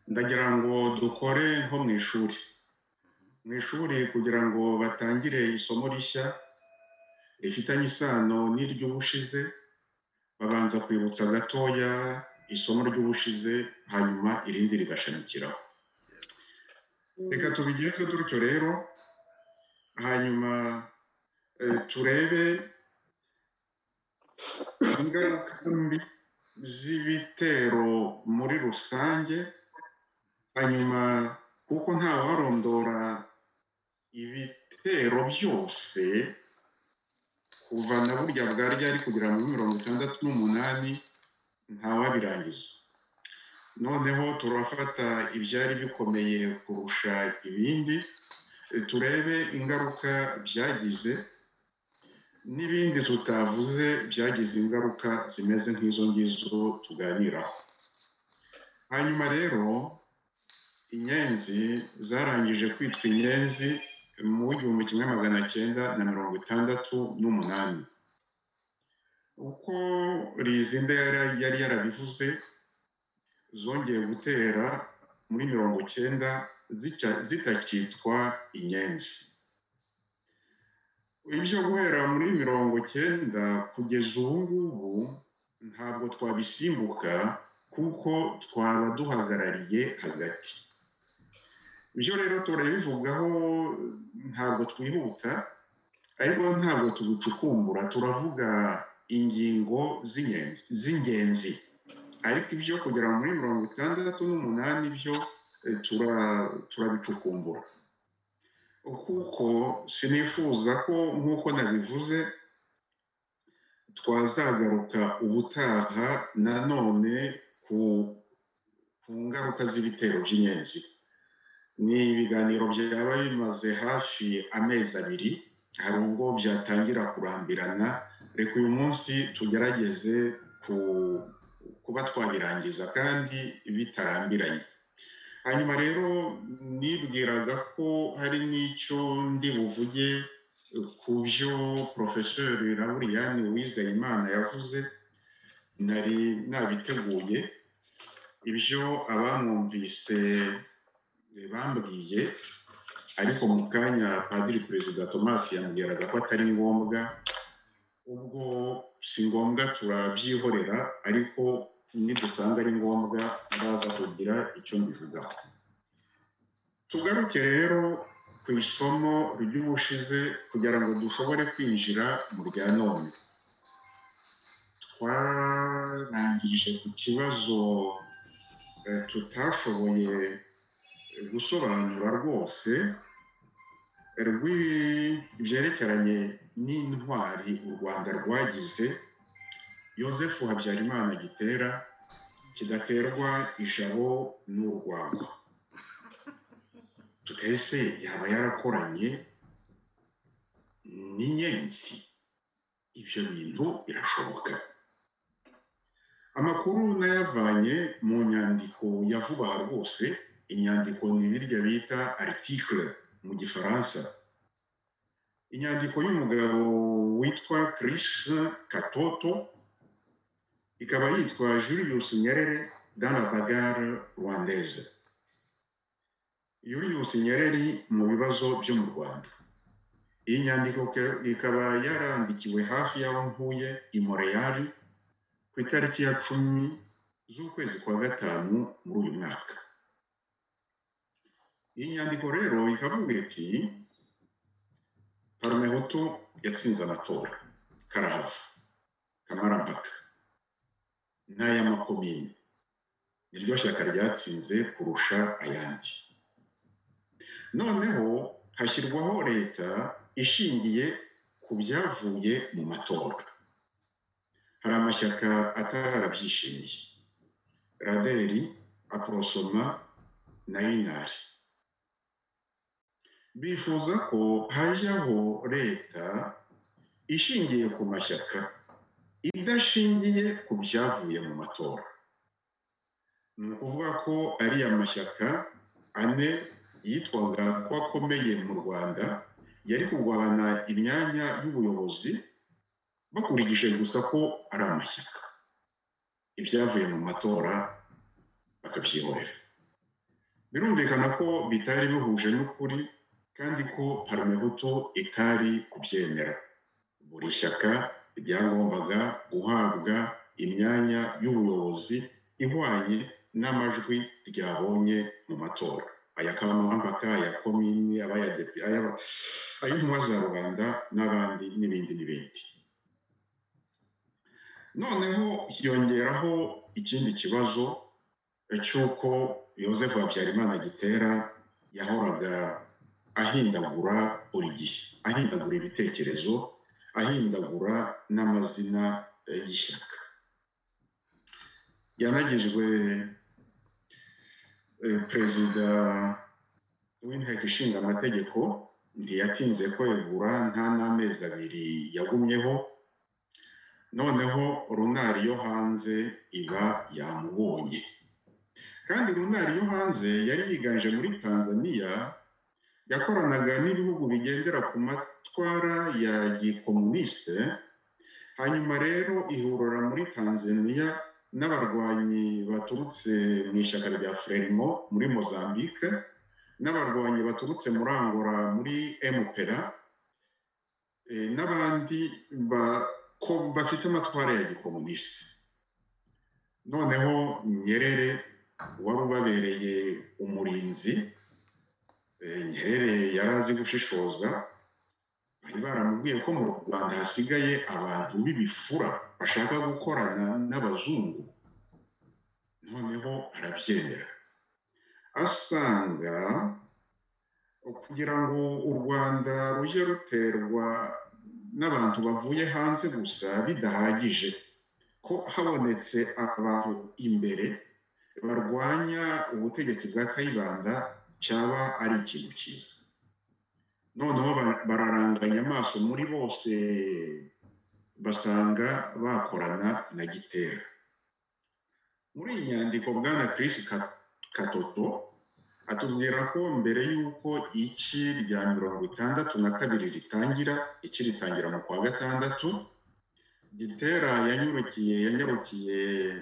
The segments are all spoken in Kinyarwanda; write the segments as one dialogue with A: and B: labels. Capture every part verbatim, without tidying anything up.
A: ndagira ngo dukore nko mu ishuri mu ishuri kugira ngo batangire isomo rishya rifitanye isano n'iry'ubushize babanza kwibutsa gatoya isomo ry'ubushize hanyuma irindi rigashamikiraho reka tubigenze dutyo rero hanyuma turebe ingaruka mbi z'ibitero muri rusange hanyuma kuko nta warondora ibitero byose kuva na burya bwarya ari kugira muri mirongo itandatu n'umunani ntawabirangiza noneho turafata ibyari bikomeye kurusha ibindi turebe ingaruka byagize n'ibindi tutavuze byagize ingaruka zimeze nk'izo ngizo tuganiraho hanyuma rero inyenzi zarangije kwitwa inyenzi mu gihumbi kimwe magana cyenda na mirongo itandatu n'umunani uko Rizinde yari yarabivuze zongeye gutera muri mirongo cyenda zitakitwa inyenzi ibyo guhera muri mirongo cyenda kugeza ubu ngubu ntabwo twabisimbuka kuko twaba duhagarariye hagati ibyo rero turabivugaho ntabwo twihuta ariko ntabwo tubicukumbura turavuga ingingo z'ingenzi ariko ibyo kugera muri mirongo itandatu n'umunani byo turabicukumbura kuko sinifuza ko nk'uko nabivuze twazagaruka ubutaha nanone ku ngaruka z'ibitero by'inyenzi ni ibiganiro byaba bimaze hafi amezi abiri hari ubwo byatangira kurambirana reka uyu munsi tugerageze kuba twabirangiza kandi bitarambiranye hanyuma rero nibwiraga ko hari n'icyo ndi buvuge ku byo porofeseri Lauriyani Uwizeyimana yavuze nari nabiteguye ibyo abamwumvise bambwiye ariko mu kanya padiri perezida Thomas yambwiraga ko atari ngombwa ubwo si ngombwa turabyihorera ariko nidusanga ari ngombwa ndaza kugira icyo mbivugaho tugaruke rero ku isomo ry'ubushize kugira ngo dushobore kwinjira mu rya none twarangije ku kibazo tutashoboye gusobanura rwose byerekeranye n'intwari u Rwanda rwagize Yozefu Habyarimana Gitera kidaterwa ijabo n'urwango tutese yaba yarakoranye n'inyenzi ibyo bintu birashoboka amakuru nayavanye mu nyandiko ya vuba rwose inyandiko ni birya bita article mu gifaransa inyandiko y'umugabo witwa Chris Katoto ikaba yitwa Julius Nyerere dans la bagarre rwandaise Julius Nyerere mu bibazo byo mu Rwanda iyi nyandiko ikaba yarandikiwe hafi y'aho ntuye i Montreal ku itariki ya cumi z'ukwezi kwa gatanu muri uyu mwaka iyi nyandiko rero ikavuga iti Parmehutu yatsinze amatora karahava kamarampaka n'ay'amakomine niryo shyaka ryatsinze kurusha ayandi noneho hashyirwaho leta ishingiye ku byavuye mu matora hari amashyaka atarabyishimiye Raderi Aprosoma na Inari bifuza ko hajyaho leta ishingiye ku mashyaka idashingiye ku byavuye mu matora ni ukuvuga ko ari amashyaka ane yitwaga ko akomeye mu Rwanda yari kurwana imyanya y'ubuyobozi bakurikije gusa ko ari amashyaka ibyavuye mu matora bakabyihorera birumvikana ko bitari bihuje n'ukuri kandi ko Parmehutu itari kubyemera. Buri shyaka ryagombaga guhabwa imyanya y'ubuyobozi ihwanye n'amajwi ryabonye mu matora, aya kamarampaka, aya komini, ay'intumwa za rubanda n'abandi n'ibindi n'ibindi. Noneho hiyongeraho ikindi kibazo cy'uko Yozefu Habyarimana Gitera yahoraga ahindagura buri gihe, ahindagura ibitekerezo, ahindagura n'amazina y'ishyaka. Yanagizwe perezida w'inteko ishinga amategeko, ntiyatinze kwegura, nta n'amezi abiri yagumyeho, noneho runari yo hanze iba yamubonye. Kandi runari yo hanze yari yiganje muri Tanzania, yakoranaga n'ibihugu bigendera ku matwara ya gikomuniste, hanyuma rero ihurira muri Tanzania n'abarwanyi baturutse mu ishyaka rya Frelimo muri Mozambique, n'abarwanyi baturutse muri Angola muri M P R A, n'abandi bafite amatwara ya gikomuniste. Noneho Nyerere wari ubabereye umurinzi, Nyerere yari azi gushishoza, bari baramubwiye ko mu Rwanda hasigaye abantu b'ibifura bashaka gukorana n'abazungu, noneho arabyemera. Asanga kugira ngo u Rwanda rujye ruterwa n'abantu bavuye hanze gusa bidahagije, ko habonetse abantu imbere barwanya ubutegetsi bwa Kayibanda cyaba ari ikintu cyiza. Noneho bararanganya amaso muri bose, basanga bakorana na Gitera. Muri iyi nyandiko bwana Chris Katoto atubwira ko mbere y'uko iki rya mirongo itandatu na kabiri ritangira, iki ritangira mu kwa gatandatu, Gitera yanyurukiye yanyarukiye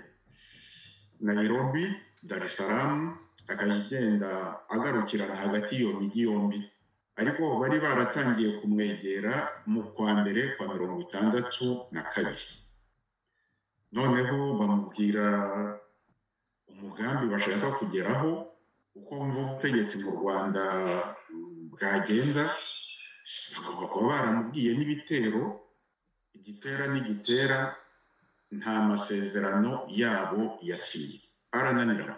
A: Nairobi, Dar es Salaam, akagenda agarukirana hagati y'iyo mijyi yombi, ariko bari baratangiye kumwegera mu kwa mbere kwa mirongo itandatu na kabiri. Noneho bamubwira umugambi bashaka kugeraho, uko mva ubutegetsi mu Rwanda bwagenda, bagomba kuba baramubwiye n'ibitero. Igitera n'igitera nta masezerano yabo yasinye, barananiranywe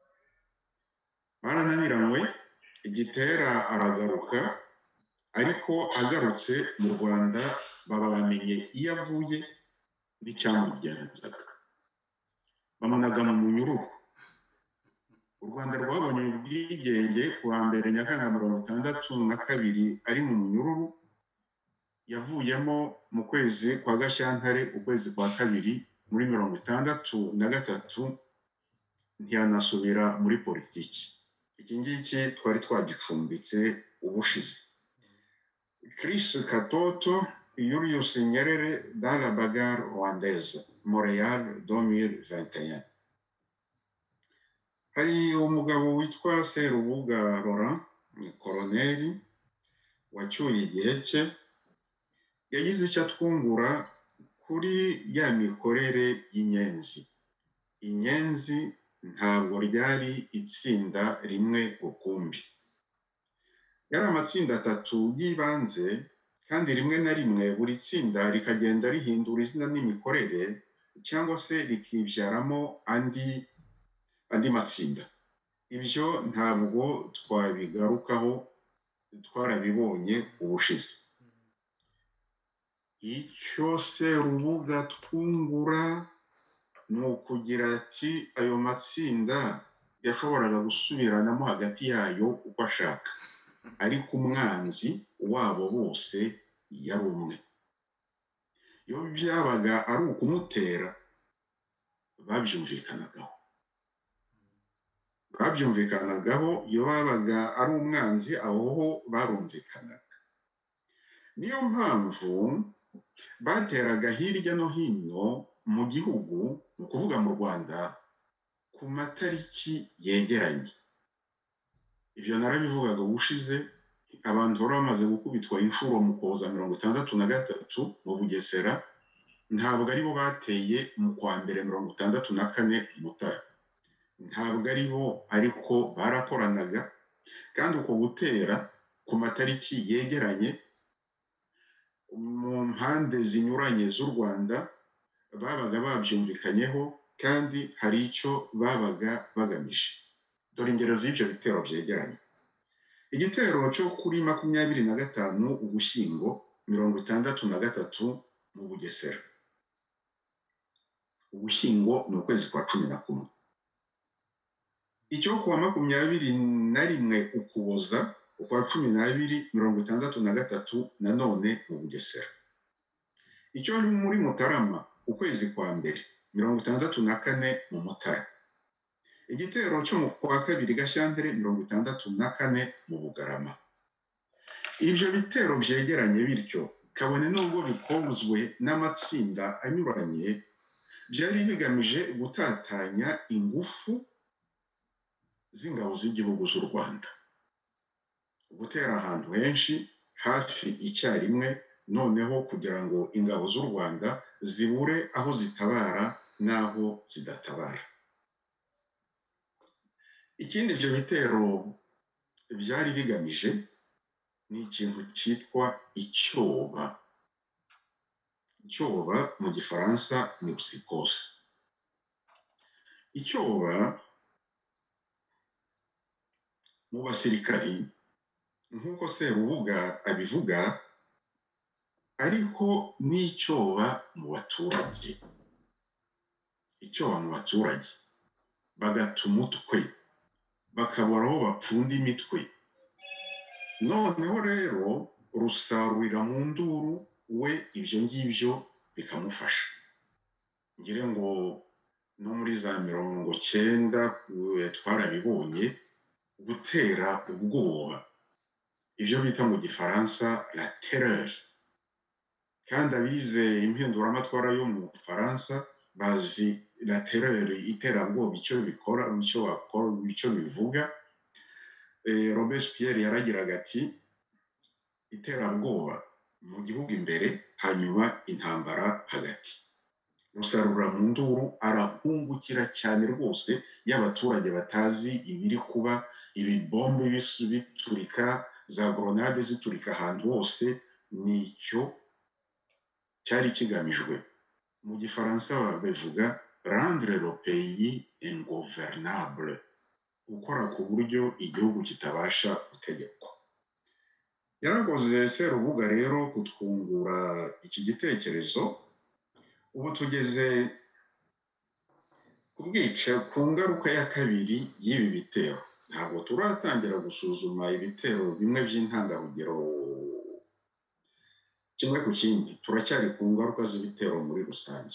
A: barananiranywe Igitera aragaruka, ariko agarutse mu Rwanda baba bamenye iyo avuye n'icyamugenzaga, bamunaga mu munyururu. U Rwanda rwabonye ubwigenge ku wa mbere Nyakanga mirongo itandatu na kabiri ari mu munyururu, yavuyemo mu kwezi kwa Gashyantare ukwezi kwa kabiri muri mirongo itandatu na gatatu, ntiyanasubira muri politiki. Iki ngiki twari twagicumbitse ubushize. Chris Katoto, Julius Nyerere dans la bagarre rwandaise, Montréal deux mille vingt et un. Hari umugabo witwa Serubuga Laurent, koloneli wacyuye igihe cye, yagize icyo atwungura kuri ya mikorere y'inyenzi. Inyenzi ntabwo ryari itsinda rimwe rukumbi, yari amatsinda atatu y'ibanze, kandi rimwe na rimwe buri tsinda rikagenda rihindura izina n'imikorere, cyangwa se rikibyaramo andi andi matsinda. Ibyo ntabwo twabigarukaho, twarabibonye ubushize. Icyo Serubuga twungura ni ukugira ati ayo matsinda yashoboraga gusubiranamo hagati yayo uko ashaka, ariko umwanzi wabo bose yari umwe. Iyo byabaga ari ukumutera, babyumvikanagaho babyumvikanagaho iyo babaga ari umwanzi, aho ho barumvikanaga. Niyo mpamvu bateraga hirya no hino mu gihugu, ni ukuvuga mu Rwanda, ku matariki yegeranye. ibyo narabivugaga ubushize abantu bari bamaze gukubitwa inshuro mu Kuboza mirongo itandatu na gatatu mu Bugesera ntabwo ari bo bateye mu kwa mbere mirongo itandatu na kane Mutara, ntabwo ari bo, ariko barakoranaga kandi uko gutera ku matariki yegeranye mu mpande zinyuranye z'u Rwanda babaga babyumvikanyeho kandi hari icyo babaga bagamije. Dore ingero z'ibyo bitero byegeranye. Igitero cyo kuri makumyabiri na gatanu Ugushyingo mirongo itandatu na gatatu mu Bugesera. Ugushyingo ni ukwezi kwa cumi na kumwe. Icyo kuwa makumyabiri na rimwe Ukuboza ukwa cumi n'abiri mirongo itandatu na gatatu nanone mu Bugesera. Icyo muri Mutarama ukwezi kwa mbere mirongo itandatu na kane mu Mutara. Igitero cyo mu kwa kabiri Gashyantare mirongo itandatu na kane mu Bugarama. Ibyo bitero byegeranye bityo kabone nubwo bikozwe n'amatsinda anyuranye byari bigamije gutatanya ingufu z'ingabo z'igihugu z'u Rwanda, gutera ahantu henshi hafi icyarimwe, noneho kugira ngo ingabo z'u Rwanda zibure aho zitabara n'aho zidatabara. Ikindi ibyo bitero byari bigamije ni ikintu cyitwa icyoba. Icyoba mu Gifaransa ni psychose. Icyoba mu basirikari nk'uko Serubuga abivuga, ariko n'icyoba mu baturage. Icyoba mu baturage bagata umutwe, bakabura aho bapfunda imitwe. Noneho rero rusarurira mu nduru we ibyo ngibyo bikamufasha. Ngire ngo no muri za mirongo cyenda twarabibonye, gutera ubwoba, ibyo bita mu Gifaransa la terreur. Kandi abize impinduramatwara yo mu Bufaransa bazi la terreur, iterabwoba icyo bikora, icyo wakora, icyo bivuga. Robespierre yaragiraga ati iterabwoba mu gihugu imbere, hanyuma intambara hagati. Rusarura mu nduru arahungukira cyane rwose, y'abaturage batazi ibiri kuba, ibibombe biturika, za grenade ziturika ahantu hose. Nicyo cyari kigamijwe. Mu Gifaransa babivuga rendre le pays ingouvernable, gukora ku buryo igihugu kitabasha gutegekwa. Yarakoze Serubuga rero kutwungura iki gitekerezo. Ubu tugeze ku bwica ku ngaruka ya kabiri y'ibi bitero. Ntabwo turatangira gusuzuma ibitero bimwe by'intangarugero kimwe ku kindi, turacyari ku ngaruka z'ibitero muri rusange.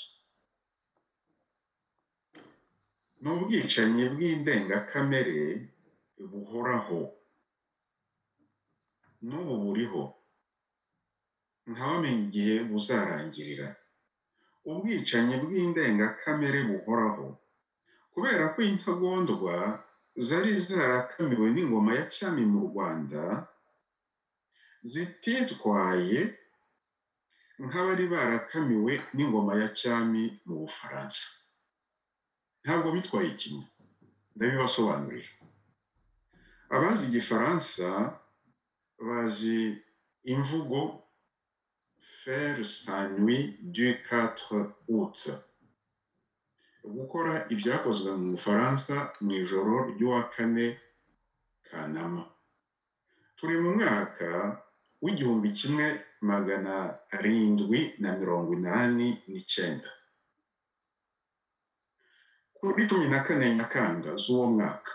A: Ni ubwicanyi bw'indengakamere buhoraho, n'ubu buriho, ntawamenya igihe buzarangirira. Ubwicanyi bw'indengakamere buhoraho kubera ko intagondwa zari zarakamiwe n'ingoma ya cyami mu Rwanda zititwaye nk'abari barakamiwe n'ingoma ya cyami mu Bufaransa. Ntabwo bitwaye kimwe, ndabibasobanurira. Abazi Igifaransa bazi imvugo faire sa nuit du quatre août, gukora ibyakozwe mu Bufaransa mu ijoro ry'uwa kane Kanama. Turi mu mwaka w'igihumbi kimwe magana arindwi na mirongo inani n'icyenda. Kuri cumi na kane Nyakanga z'uwo mwaka,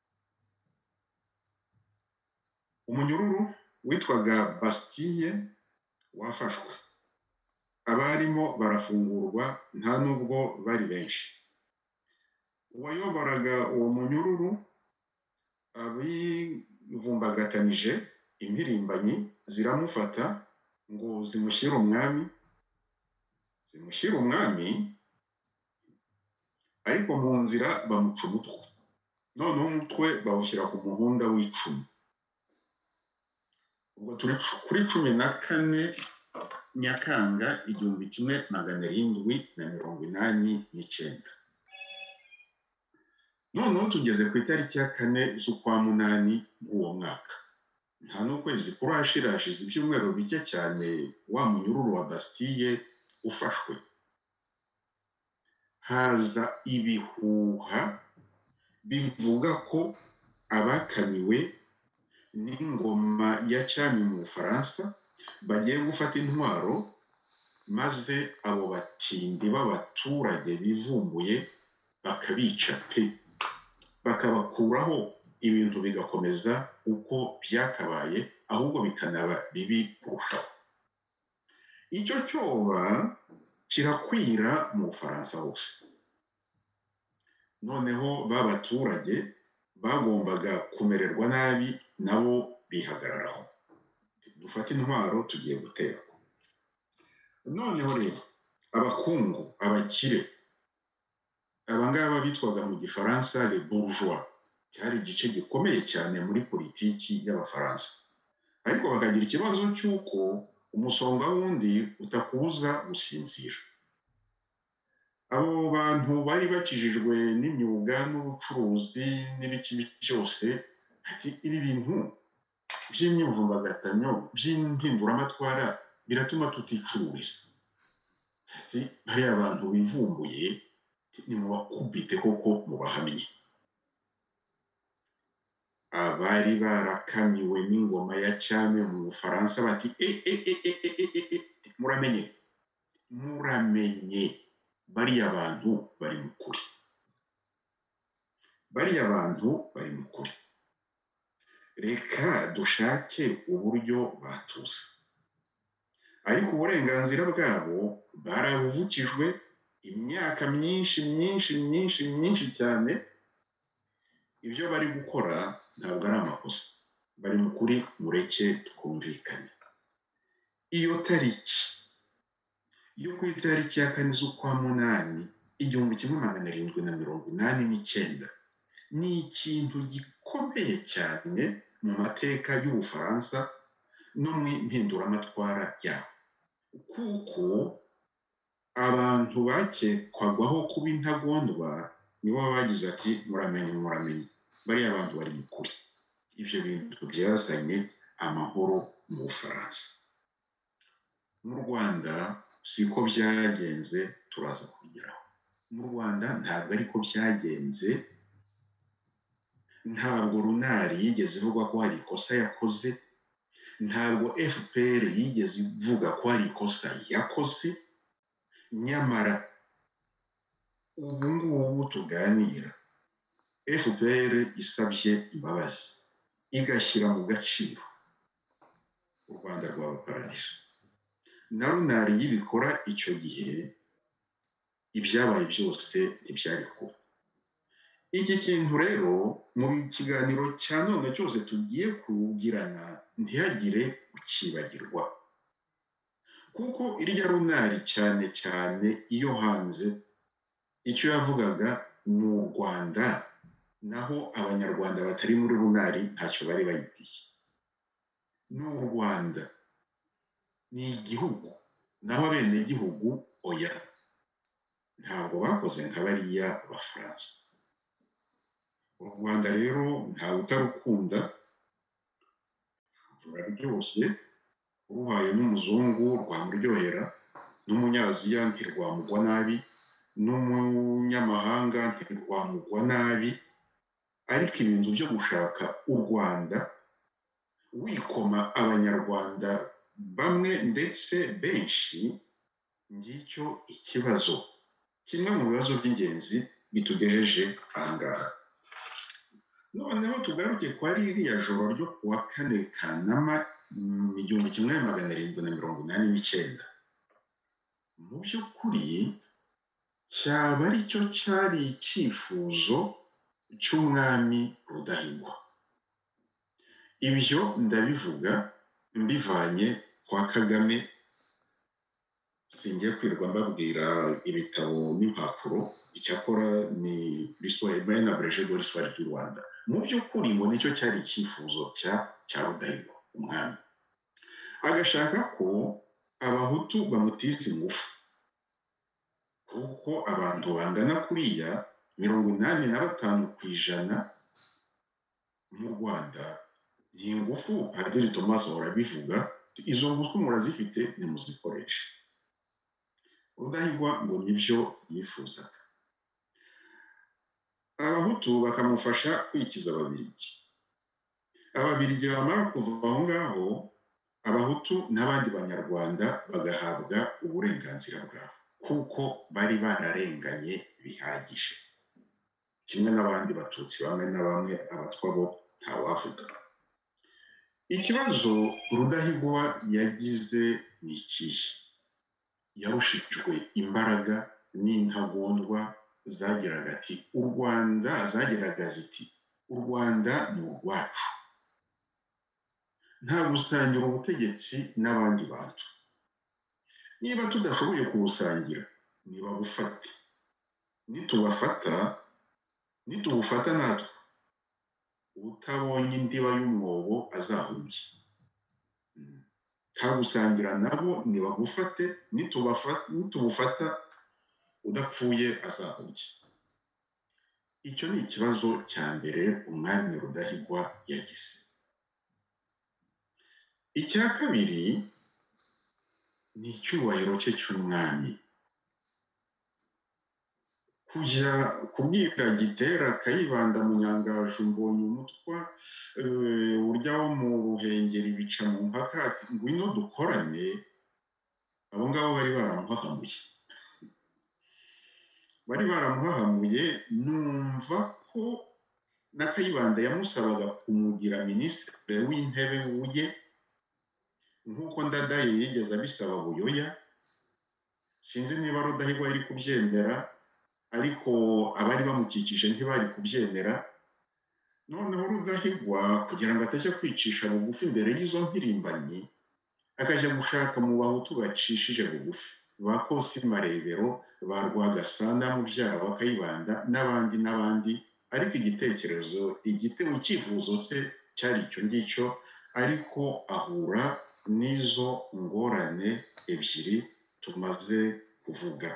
A: umunyururu witwaga Bastille wafashwe. Abarimo barafungurwa nta nubwo bari benshi. Uwayoboraga uwo munyururu abivumbagatanyije impirimbanyi ziramufata ngo zimushyire umwami, zimushyire umwami ariko mu nzira bamuca umutwe. noneho umutwe bawushyira ku muhunda w'icumi. ubwo turi kuri cumi na kane Nyakanga igihumbi kimwe magana arindwi na mirongo inani n'icyenda. noneho tugeze ku itariki ya kane z'ukwa munani w'uwo mwaka, nta n'ukwezi kurashira, hashize ibyumweru bike cyane wa munyururu wa Bastille ufashwe. haza ibihuha bivuga ko abakaniwe n'ingoma ya cyami mu Bufaransa bagiye gufata intwaro, maze abo batindi b'abaturage bivumbuye bakabica pe, bakabakuraho, ibintu bigakomeza uko byakabaye, ahubwo bikanaba bibi kurushaho. icyo cyoba kirakwira mu Bufaransa hose. noneho ba baturage bagombaga kumererwa nabi nabo bihagararaho, dufate intwaro tugiye guterwa. noneho rero abakungu, abakire, abangaba bitwaga mu gifaransa les bourgeois, cyari igice gikomeye cyane muri politiki y'abafaransa, ariko bakagira ikibazo cy'uko umusonga wundi utakubuza gusinzira. abo bantu bari bakijijwe n'imyuga n'ubucuruzi n'ibiki byose, ati ibi bintu by'imyivumbagatanyo by'impinduramatwara biratuma tuticururiza. ati bariya abantu bivumbuye nimubakubite koko mubahamye. abari barakamiwe n'ingoma ya cyami mu Bufaransa bati e e e e e e muramenye muramenye bariya bantu bari mu kuri, bariya bantu bari mu kuri, reka dushake uburyo batuza. ariko uburenganzira bwabo barabuvukijwe imyaka myinshi myinshi myinshi myinshi cyane. ibyo bari gukora ntabwo ari amakosa, bari mu kuri, mureke twumvikane. iyo tariki yo ku itariki ya kane z'ukwa munani igihumbi kimwe magana arindwi na mirongo inani n'icyenda ni ikintu gikomeye cyane mu mateka y'Ubufaransa no mu impinduramatwara yabo, kuko abantu bakekwagaho kuba intagondwa nibo bagize ati muramenye muramenye bariya abantu bari mu kuri. ibyo bintu byazanye amahoro mu Bufaransa. mu Rwanda siko byagenze, turaza kubigeraho. mu Rwanda ntabwo ariko byagenze. ntabwo runari yigeze ivuga ko hari ikosa yakoze, ntabwo F P R yigeze ivuga ko hari ikosa yakoze. nyamara ubu ngubu tuganira, F P R isabye imbabazi, igashyira mu gaciro u Rwanda rwabapararije. na runari y'ibikora icyo gihe, ibyabaye byose ntibyari kuba. iki kintu rero mu kiganiro cya none cyose tugiye kugirana ntihagire ukibagirwa, kuko irya runari cyane cyane iyo hanze icyo yavugaga ni u Rwanda, naho abanyarwanda batari muri runari ntacyo bari bayitiye. ni u Rwanda, ni igihugu, naho abenegihugu oya, ntabwo bakoze nka bariya Abafaransa. u Rwanda rero ntawe utarukunda, ruraryoshye, uruhaye n'umuzungu rwamuryohera, n'umunyaziya ntirwamugwa nabi, n'umunyamahanga ntirwamugwa nabi. ariko ibintu byo gushaka u Rwanda wikoma abanyarwanda bamwe ndetse benshi, ngicyo ikibazo, kimwe mu bibazo by'ingenzi bitugejeje ahangaha. noneho tugaruke kwa ririya joro ryo kuwa kane Kanama igihumbi kimwe magana arindwi na mirongo inani n'icyenda. mu by'ukuri cyaba ari cyo cyari icyifuzo cy'umwami Rudahigwa. ibyo ndabivuga mbivanye kwa Kagame, singiye kwirwa mbabwira ibitabo n'impapuro, icyakora ni l'histoire bien abrégée de l'histoire du Rwanda. Mu by'ukuri ngo nicyo cyari icyifuzo cya cya Rudahigwa umwami, agashaka ko abahutu bamutiza ingufu, kuko abantu bangana kuriya mirongo inani na batanu ku ijana mu Rwanda ni ingufu. Padiri Thomas ahora abivuga, izo ngufu murazifite nimuzikoreshe. Rudahigwa ngo nibyo yifuzaga. Abahutu bakamufasha kwikiza Ababiligi. Ababiligi bamara kuva aho ngaho, abahutu n'abandi banyarwanda bagahabwa uburenganzira bwabo, kuko bari bararenganye bihagije, kimwe n'abandi batutsi bamwe na bamwe, abatwa bo ntawavuga. Ikibazo Rudahigwa yagize ni ikihe? Yarushijwe imbaraga n'intagondwa zagiraga ati u Rwanda zagiraga ziti u Rwanda ni urwacu, nta gusangira ubutegetsi n'abandi bantu. Niba tudashoboye kubusangira nibabufate, nitubafata nitubufata natwe utabonye indiba y'umwobo azahumbye. Nta gusangira nabo nibagufate, nitubufata udapfuye azahumbye. Icyo ni ikibazo cya mbere umwami Rudahigwa yagize. Icya kabiri ni icyubahiro cye cy'umwami. Kujya kubwira Gitera, Kayibanda, Munyangaju, Mbonyumutwa, urya wo mu Ruhengeri bica mu mpaka ati ngwino dukorane, abo ngabo bari baramuhahamuye bari baramuhahamuye numva ko na Kayibanda yamusabaga kumugira minisitiri w'intebe wuye, nk'uko Ndadaye yigeze abisaba Buyoya. Sinzi niba Rudahigwa yari kubyemera, ariko abari bamukikije ntibari kubyemera. Noneho Rudahigwa kugira ngo atajya kwicisha bugufi imbere y'izo mpirimbanyi, akajya gushaka mu bahutu bacishije bugufi, ba Kosima Rebero, ba Rwagasana mubyara wa Kayibanda n'abandi n'abandi. Ariko igitekerezo igitego icyifuzo se cyari icyo ngicyo, ariko ahura n'izo ngorane ebyiri tumaze kuvuga.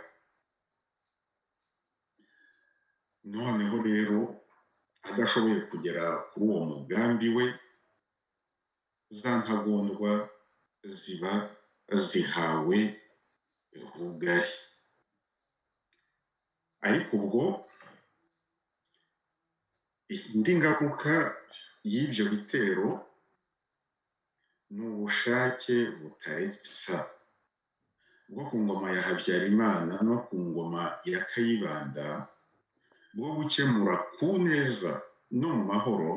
A: Noneho rero adashoboye kugera kuri uwo mugambi we, za ntagondwa ziba zihawe rugari. Ariko ubwo indi ngaruka y'ibyo bitero ni ubushake butaretsa bwo ku ngoma ya Habyarimana no ku ngoma ya Kayibanda bwo gukemura ku neza no mu mahoro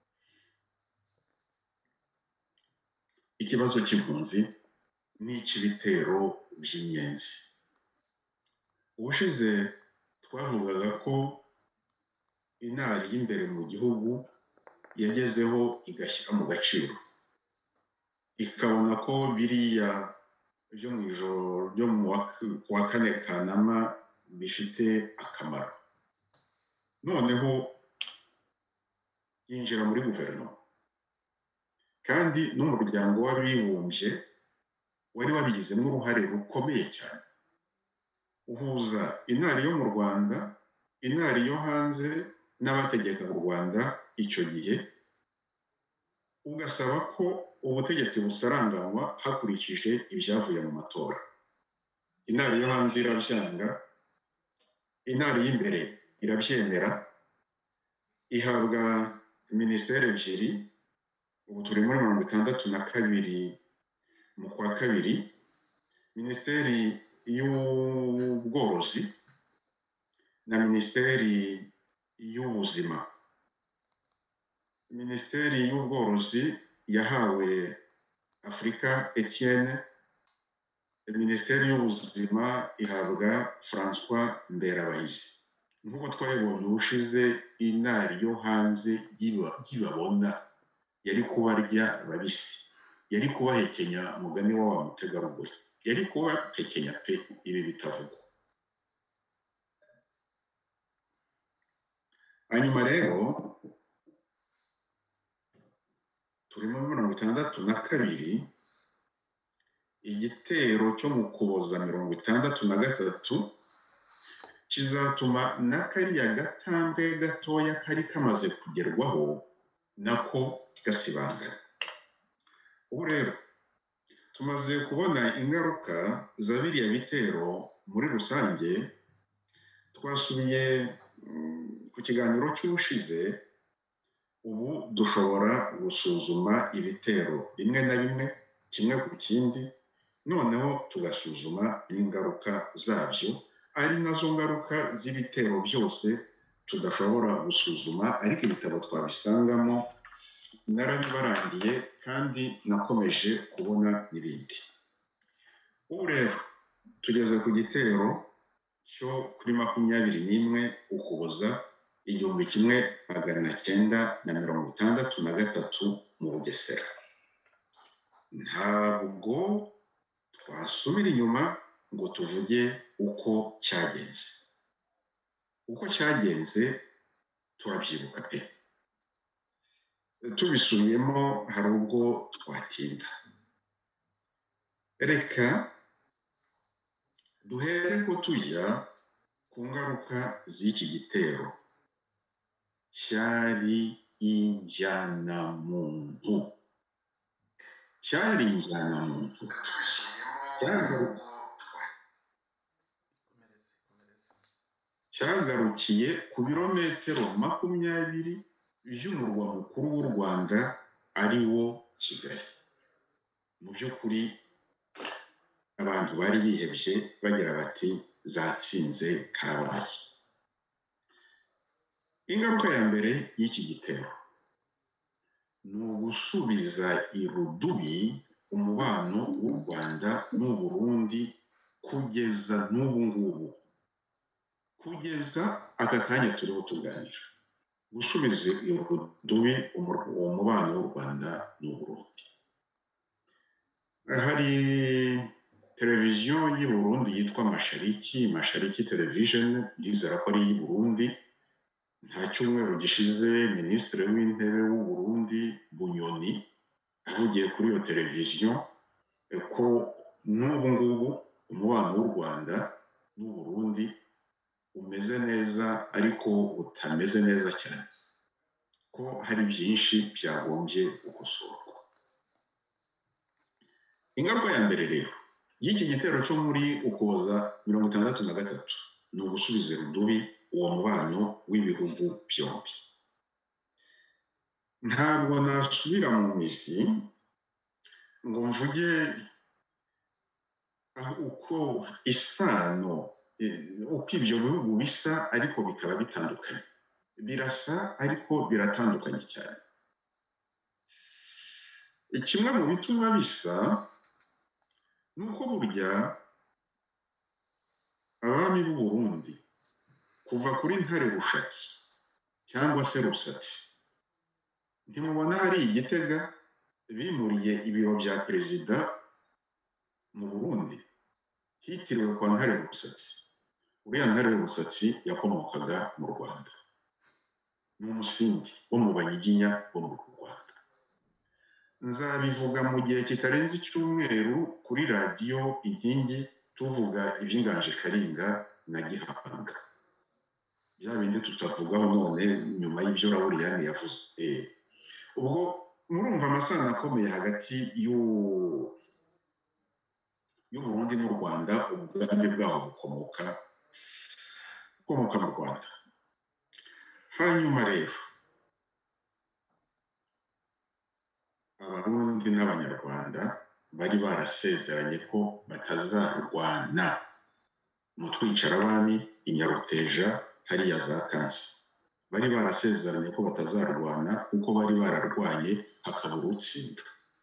A: ikibazo cy'impunzi n'icy'ibitero by'inyenzi. Ubushize twavugaga ko intari y'imbere mu gihugu yagezeho igashyira mu gaciro, ikabona ko biriya byo mu ijoro ryo mu wa kane Kanama bifite akamaro. Noneho yinjira muri guverinoma, kandi n'umuryango w'abibumbye wari wabigizemo uruhare rukomeye cyane. Uhuza intari yo mu Rwanda, intari yo hanze n'abategeka u Rwanda icyo gihe, ugasaba ko ubutegetsi busaranganywa hakurikije ibyavuye mu matora. Intari yo hanze irabyanga, intari y'imbere irabyemera, ihabwa minisiteri ebyiri. Ubu turi muri mirongo itandatu na kabiri mu kwa kabiri, minisiteri y'ubworozi na minisiteri y'ubuzima. Minisiteri y'ubworozi yahawe Afurika Etienne, minisiteri y'ubuzima ihabwa François Mberabahizi. Nk'uko twabibonye ubushize, intari yo hanze y'ibabona yari kubarya babisi, yari kubahekenya mugani wa wa mutegarugori, yari kubahekenya pe, ibi bitavugwa. hanyuma rero turi muri mirongo itandatu na kabiri, igitero cyo mu Ukuboza mirongo itandatu na gatatu kizatuma na kariya gatambwe gatoya kari kamaze kugerwaho nako gasibangana. Ubu rero tumaze kubona ingaruka za biriya bitero muri rusange. Twasubiye ku kiganiro cy'ubushize, ubu dushobora gusuzuma ibitero bimwe na bimwe kimwe ku kindi, noneho tugasuzuma ingaruka zabyo, ari nazo ngaruka z'ibitero byose tudashobora gusuzuma, ariko ibitabo twabisangamo. Narabibarangiye kandi nakomeje kubona n'ibindi. Ubu rero tugeze ku gitero cyo kuri makumyabiri n'imwe Ukuboza igihumbi kimwe magana cyenda na mirongo itandatu na gatatu mu Bugesera. Ntabwo twasubira inyuma ngo tuvuge uko cyagenze. Uko cyagenze turabyibuka pe. Tubisubiyemo hari ubwo twatinda. Reka duhere ko tujya ku ngaruka z'iki gitero. Cyari injyanamuntu. Cyari injyanamuntu. Cyagarukiye ku birometero makumyabiri by'umurwa mukuru w'u Rwanda ari wo Kigali. Mu by'ukuri abantu bari bihebye bagira bati zatsinze karabaye. Ingaruka ya mbere y'iki gitero ni ugusubiza irudubi umubano w'u Rwanda n'u Burundi kugeza n'ubu ngubu, kugeza aka kanya turiho tuganira. Gusubiza irudubi uwo mubano w'u Rwanda n'u Burundi. Hari televiziyo y'i Burundi yitwa Mashariki, Mashariki Television, ndizera ko ari iy'i Burundi. Nta cyumweru gishize Minisitiri w'Intebe w'u Burundi Bunyoni avugiye kuri iyo televiziyo ko n'ubu ngubu umubano w'u Rwanda n'u Burundi umeze neza, ariko utameze neza cyane, ko hari byinshi byagombye gukosorwa. Ingaruka ya mbere rero y'iki gitero cyo muri Ukuboza mirongo itandatu na gatatu ni ugusubiza irudubi uwo mubano w'ibihugu byombi. Ntabwo nasubira mu mizi ngo mvuge uko isano, uko ibyo bihugu bisa ariko bikaba bitandukanye. Birasa ariko biratandukanye cyane. Kimwe mu bituma bisa ni uko burya abami b'u Burundi kuva kuri Ntare Rushatsi cyangwa se Rusatsi, ntimubona hari i Gitega bimuriye ibiro bya perezida mu Burundi hitiriwe kwa Ntare Rusatsi. Uriya Ntare Rusatsi yakomokaga mu Rwanda, ni umusingi wo mu Banyiginya bo mu Rwanda. Nzabivuga mu gihe kitarenze icyumweru kuri radiyo Inkingi tuvuga iby'Inganji Kalinga na Gihanga, bya bindi tutavugaho none nyuma y'ibyo Lauriyani yavuze. Ubwo murumva amasano akomeye hagati y'u Burundi n'u Rwanda. Ubwami bwaho bukomoka bukomoka mu Rwanda. Hanyuma rero Abarundi n'Abanyarwanda bari barasezeranye ko batazarwana mu Twicarabami, i Nyaruteja, hariya za Kansi. Bari barasezeranye ko batazarwana kuko bari bararwanye hakabura utsinda.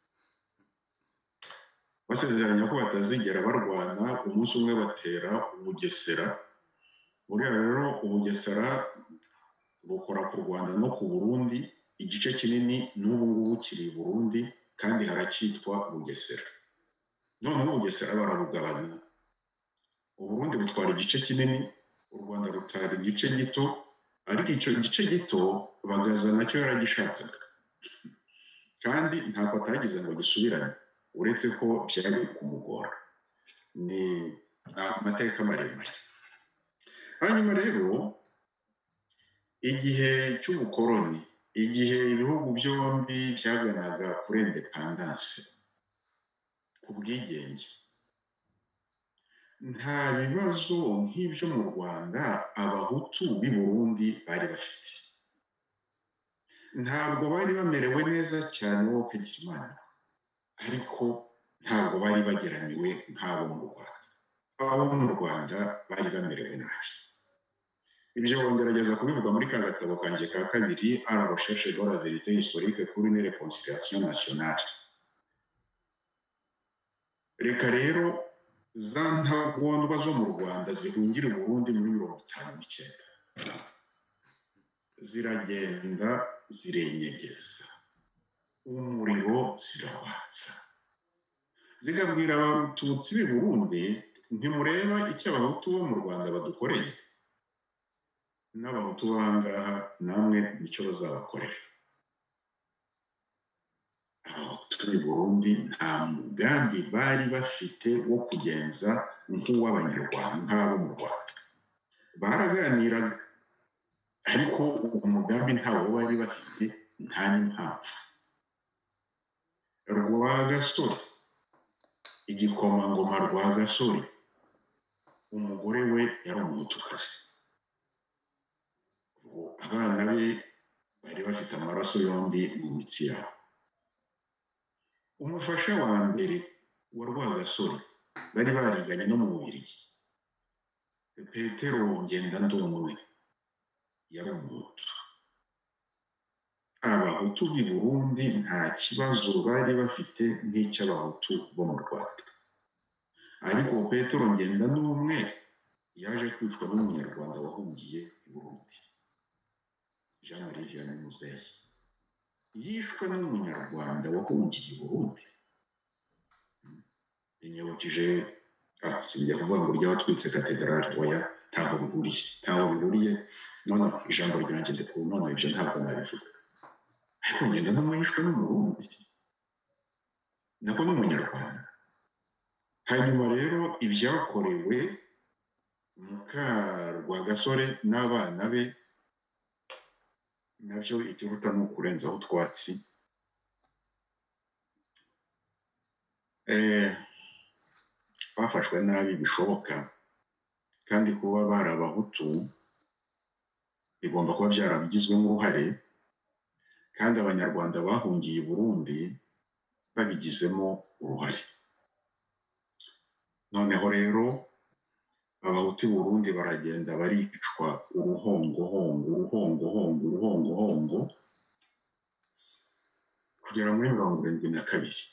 A: Basezeranya ko batazigera barwana. Umunsi umwe batera Ubugesera. Buriya rero Ubugesera bukora ku Rwanda no ku Burundi. Igice kinini n'ubu ngubu kiri i Burundi kandi haracyitwa Bugesera. Noneho Ubugesera barabugabanya. Uburundi butwara igice kinini, u Rwanda rutwara igice gito, ariko icyo gice gito bagaza nacyo yaragishakaga kandi ntabwo atagize ngo gisubirane uretse ko byari kumugora ni amateka maremare hanyuma rero igihe cy'ubukoroni igihe ibihugu byombi byaganaga kuri independence ku bwigenge nta bibazo nk'ibyo mu Rwanda abahutu b'i Burundi bari bafite ntabwo bari bamerewe neza cyane wo kugira imana ariko ntabwo bari bageraniwe nk'abo mu Rwanda abo mu Rwanda bari bamerewe nabi ibyo ngerageza kubivuga muri ka gatabo kanjye ka kabiri à la recherche de la vérité historique pour une réconciliation nationale reka rero za ntagondwa zo mu Rwanda zihungira i Burundi muri mirongo itanu n'icyenda ziragenda zirenyegeza umuriro zirabatsa zikabwira abatutsi b'i Burundi ntimureba icyo abahutu bo mu Rwanda badukoreye n'abahutu b'ahangaha namwe nicyo bazabakorera abahutu b'i Burundi nta mugambi bari bafite wo kugenza nk'uw'abanyarwanda nk'abo mu Rwanda baraganiraga ariko umugambi ntawo bari bafite nta n'impamvu Rwagasore igikomangoma Rwagasore umugore we yari umuhutukazi abana be bari bafite amaraso yombi mu mitsi yabo umufasha wa mbere wa Rwagasore bari bariganye no mu Bubiligi Petero Ngendandumwe yari umuhutu abahutu b'i Burundi nta kibazo bari bafite nk'icy'abahutu bo mu Rwanda ariko Petero Ngendandumwe yaje kwicwa n'umunyarwanda wahungiye i Burundi Jean Marie Vianney Muzehe yishwe n'umunyarwanda wahungiye i Burundi inyibukije ah sinjya kuvuga ngo ry'abatwitse katedrali oya ntaho bihuriye ntaho bihuriye none ijambo ryanjye ndetse none ibyo ntabwo nabivuga ariko ngenda n'umwishwe n'umurundi nako n'umunyarwanda hanyuma rero ibyakorewe muka Rwagasore n'abana be nabyo ikiruta ni ukurenzaho utwatsi bafashwe nabi bishoboka kandi kuba bari abahutu bigomba kuba byarabigizwemo uruhare kandi abanyarwanda bahungiye i Burundi babigizemo uruhare noneho rero abahutu i Burundi baragenda baricwa uruhongohongo uruhongohongo uruhongohongo kugera muri mirongo irindwi na kabiri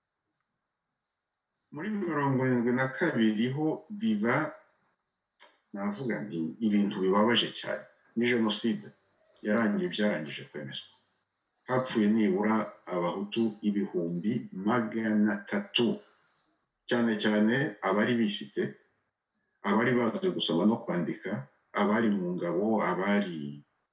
A: muri mirongo irindwi na kabiri ho biba navuga nti ibintu bibabaje cyane ni jenoside yarangiye byarangije kwemezwa hapfuye nibura abahutu ibihumbi magana atatu cyane cyane abari bifite abari bazi gusoma no kwandika abari mu ngabo abari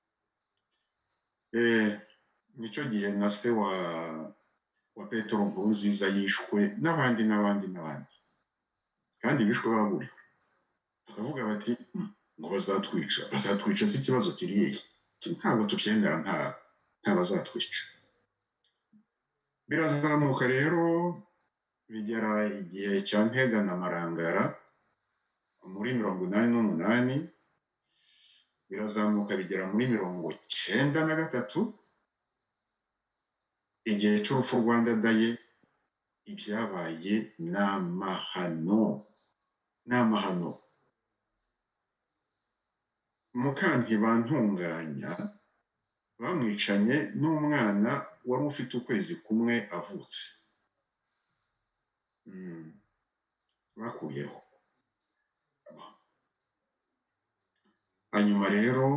A: eh nicyo gihe na se wa wa Petero Nkurunziza yishwe n'abandi n'abandi n'abandi kandi bishwe baburiwe bakavuga bati ngo bazatwica bazatwica si ikibazo kiriye ntabwo tubyemera nta nta bazatwica birazamuka rero bigera igihe cya Ntega na Marangara muri mirongo inani n'umunani birazamuka bigera muri mirongo cyenda na gatatu igihe cy'urupfu rwa Ndadaye ibyabaye n'amahano n'amahano Mukantibantunganya bamwicanye n'umwana wari ufite ukwezi kumwe avutse bakuyeho hanyuma rero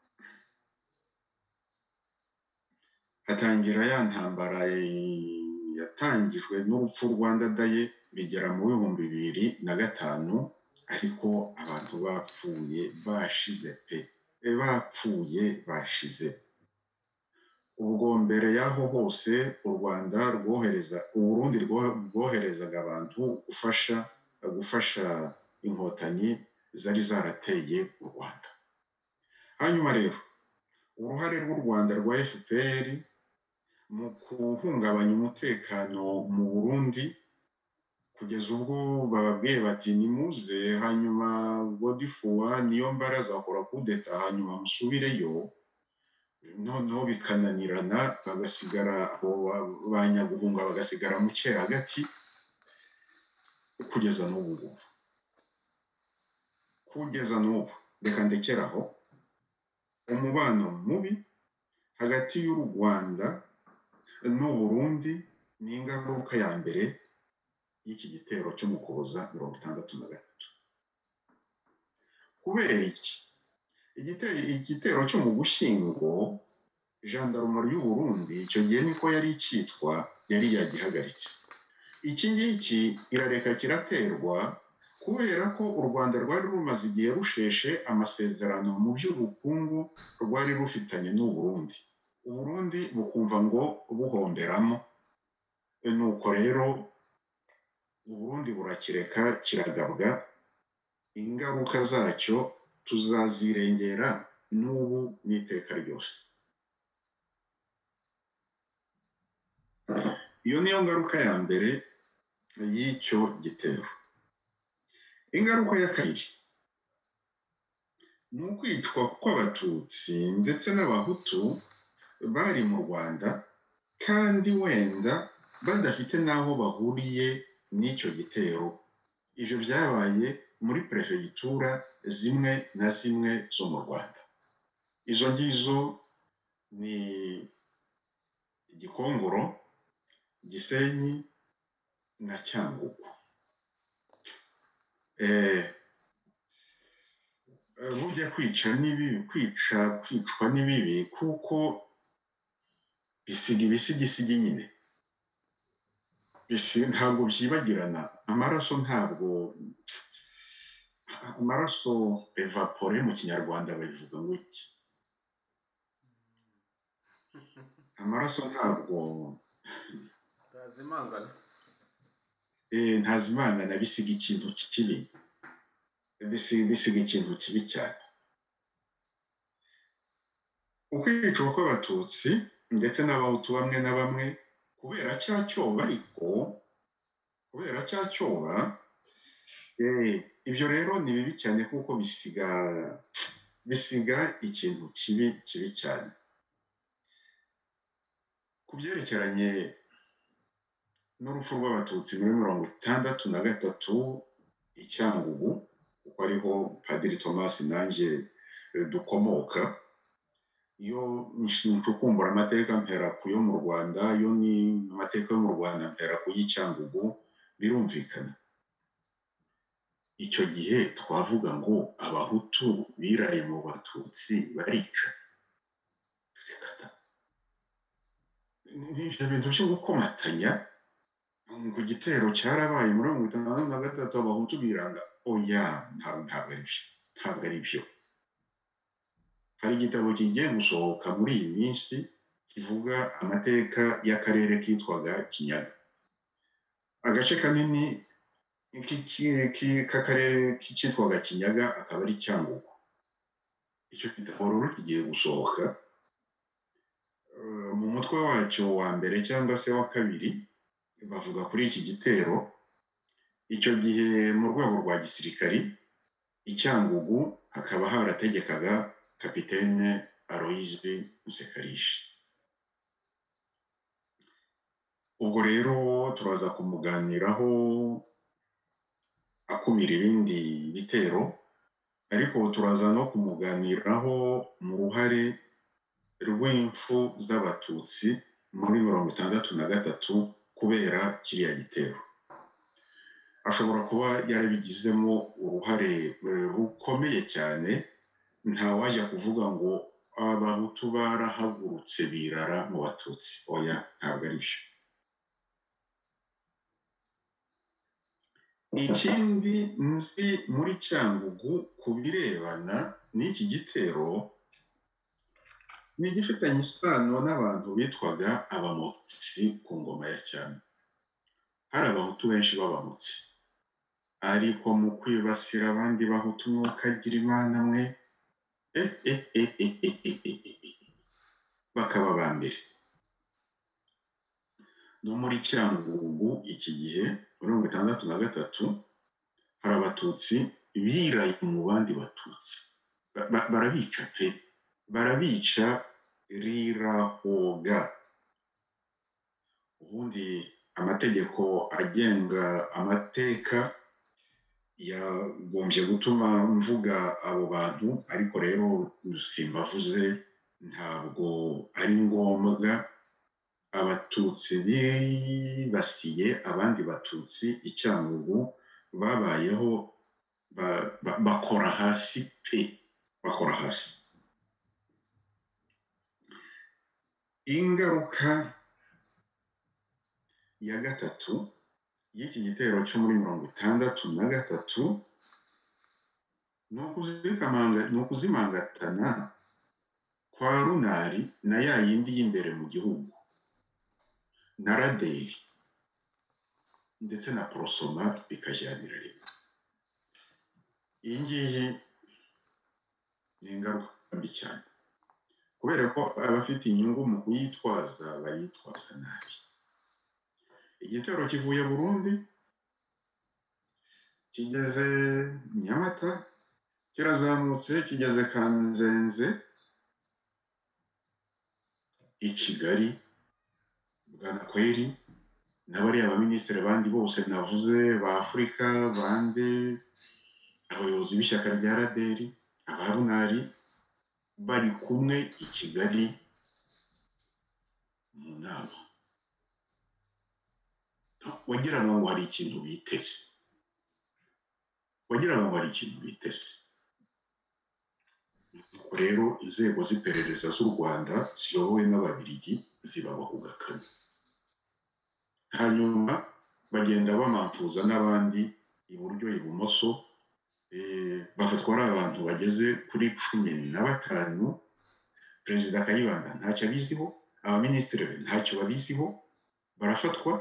A: hatangira ya ntambara yatangijwe n'urupfu rwa Ndadaye bigera mu bihumbi bibiri na gatanu ariko abantu bapfuye bashize pe bapfuye bashize. Ubwo mbere y'aho hose u Rwanda rwohereza Uburundi rwoherezaga abantu gufasha gufasha inkotanyi zari zarateye u Rwanda. Hanyuma rero uruhare rw'u Rwanda rwa F P R mu guhungabanya umutekano mu Burundi kugeza ubwo bababwiye bati nimuze hanyuma Godefroid Niyombare azakora kudeta hanyuma musubireyo, noneho bikananirana bagasigara ba Nyaguhunga bagasigara mu Cyeragati kugeza n'ubu ngubu. Kugeza n'ubu reka ndekeraho, umubano mubi hagati y'u Rwanda n'u Burundi ni ingaruka ya mbere y'iki gitero cyo mu Ukuboza mirongo itandatu na gatatu. Kubera iki? Igitero cyo mu Gushyingo gendarmerie y'u Burundi icyo gihe niko yari icyitwa yari yagihagaritse. Iki ngiki irareka kiraterwa kubera ko u Rwanda rwari rumaze igihe rusheshe amasezerano mu by'ubukungu rwari rufitanye n'u Burundi. U Burundi bukumva ngo buhomberamo, nuko rero u Burundi burakireka kiragabwa. Ingaruka zacyo tuzazirengera n'ubu n'iteka ryose. Iyo niyo ngaruka ya mbere y'icyo gitero. Ingaruka ya kabiri ni ukwicwa kw'Abatutsi ndetse n'Abahutu bari mu Rwanda kandi wenda badafite n'aho bahuriye n'icyo gitero. Ibyo byabaye muri perefegitura zimwe na zimwe zo mu Rwanda. Izo ngizo ni Gikongoro, Gisenyi na Cyangugu. Burya kwica n'ibibi, kwica kwicwa n'ibibi kuko bisiga ibisigisigi nyine. Ntabwo byibagirana, amaraso ntabwo amaraso evapore mu Kinyarwanda babivuga ngo iki? Amaraso ntabwo
B: ntazimangana.
A: Eh, ntazimangana, bisiga ikintu kibi, bisiga ikintu kibi cyane. Ukwicwa kw'Abatutsi ndetse n'Abahutu bamwe na bamwe kubera cya cyoba, ariko kubera cya cyoba, ibyo rero ni bibi cyane kuko bisiga bisiga ikintu kibi kibi cyane. Ku byerekeranye n'urupfu rw'Abatutsi muri mirongo itandatu na gatatu i Cyangugu, kuko ariho Padiri Thomas nanjye dukomoka, iyo ncukumbura amateka mpera ku yo mu Rwanda, yo ni amateka yo mu Rwanda mpera ku y'i Cyangugu, birumvikana. Icyo gihe twavuga ngo Abahutu biraye mu Batutsi barica. N'ibyo bintu byo gukomatanya ngo igitero cyarabaye muri mirongo itandatu na gatatu Abahutu biranga, oya, ntabwo ari byo, ntabwo ari byo. Hari igitabo kigiye gusohoka muri iyi minsi kivuga amateka y'akarere kitwaga Kinyaga. Agace kanini k'akarere kitwaga Kinyaga akaba ari Cyangugu. Icyo gitabo rero kigiye gusohoka. Mu mutwe wacyo wa mbere cyangwa se wa kabiri bavuga kuri iki gitero. Icyo gihe mu rwego rwa gisirikari i Cyangugu hakaba harategekaga Kapitene Aloyizi Nsekarishi. Ubwo rero turaza kumuganiraho akumira ibindi bitero, ariko turaza no kumuganiraho mu ruhare rw'impfu z'Abatutsi muri mirongo itandatu na gatatu kubera kiriya gitero. Ashobora kuba yarabigizemo uruhare rukomeye cyane. Ntawajya kuvuga ngo Abahutu barahagurutse birara mu Batutsi, oya, ntabwo ari byo. Ikindi nzi muri Cyangugu ku birebana n'iki gitero ni igifitanye isano n'abantu bitwaga abamotsi ku ngoma ya cyane. Hari abahutu benshi b'abamotsi, ariko mu kwibasira abandi bahutu mukagira imana mwe eh, eh, eh, eh, eh, eh, eh, eh, eh. bakaba ba mbere. No muri Cyangugu iki gihe mirongo itandatu na gatatu hari abatutsi biraye mu bandi batutsi, Ba- ba- barabica pe, barabica rirahoga. Ubundi amategeko agenga amateka yagombye gutuma mvuga abo bantu, ariko rero simbavuze, ntabwo ari ngombwa. Abatutsi bibasiye abandi batutsi i Cyangugu babayeho ba- ba- bakora hasi pe, bakora hasi. Ingaruka ya gatatu y'iki gitero cyo muri mirongo itandatu na gatatu ni ukuzikamanga- ni ukuzimangatana kwa runari na ya yindi y'imbere mu gihugu na raderi ndetse na porosoma bikajyanira rimwe. Iyi ngiyi ni ingaruka mbi cyane, kubera ko abafite inyungu mu kuyitwaza bayitwaza nabi. Igitero kivuye Burundi kigeze Nyamata, kirazamutse kigeze Kanzenze, i Kigali Bwanakweli n'abariya baminisitiri bandi bose navuze ba Afurika bande, abayobozi b'ishyaka rya raderi, aba runari bari kumwe i Kigali mu nama. Wagiraga ngo hari ikintu biteze, wagiraga ngo hari ikintu biteze. Nuko rero inzego z'iperereza z'u Rwanda ziyobowe n'Ababiligi zibabaho gakane. Hanyuma bagenda bamamfuza n'abandi iburyo ibumoso, eh, bafatwa ari abantu bageze kuri cumi na batanu. Perezida Kayibanda ntacyo abiziho, abaminisitiri be ntacyo babiziho, barafatwa,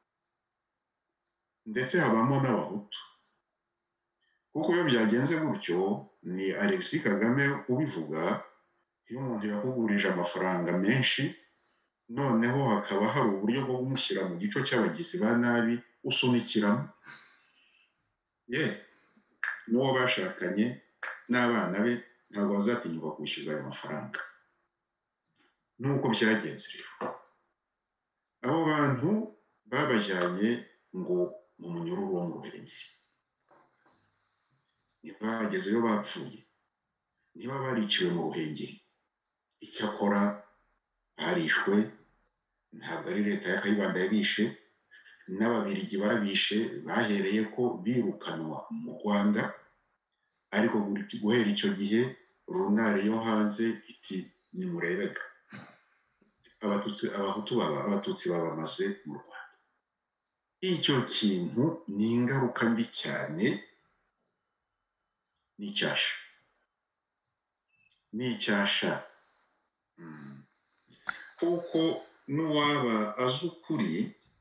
A: ndetse habamo n'abahutu. Kuko iyo byagenze gutyo, ni Alexis Kagame ubivuga, iyo umuntu yakugurije amafaranga menshi, noneho hakaba hari uburyo bwo kumushyira mu gico cy'abagizi ba nabi, usunikiramo ye n'uwo bashakanye n'abana be ntabwo bazatinyuka kwishyuza ayo mafaranga. Nuko byagenze rero, abo bantu babajyanye ngo mu munyururu wo mu Ruhengeri. Niba bagezeyo bapfuye, niba bariciwe mu Ruhengeri, icyakora barishwe, ntabwo ari leta ya Kayibanda yabishe, n'Ababiligi babishe bahereye ko birukanwa mu Rwanda. Ariko guhera icyo gihe runari yo hanze iti nimurebega, abatutsi abahutu baba abatutsi babamaze mu Rwanda. Icyo kintu ni ingaruka mbi cyane, ni icyasha, ni icyasha. Mm. Kuko n'uwaba azi ukuri,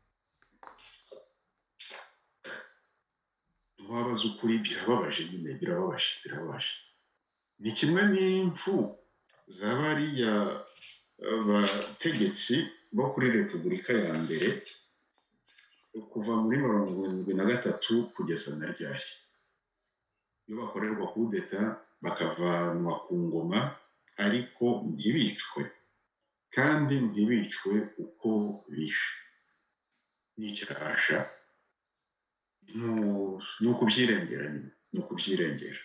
A: n'uwaba azi ukuri birababaje nyine, birababaje, birababaje. Ni kimwe n'impfu za bariya bategetsi bo kuri Repubulika ya mbere kuva muri mirongo irindwi na gatatu kugeza na ryari, iyo bakorerwa kudeta bakavanwa ku ngoma, ariko ntibicwe, kandi ntibicwe uko bishe. Ni icyasha, ni ukubyirengera nyine, ni ukubyirengera.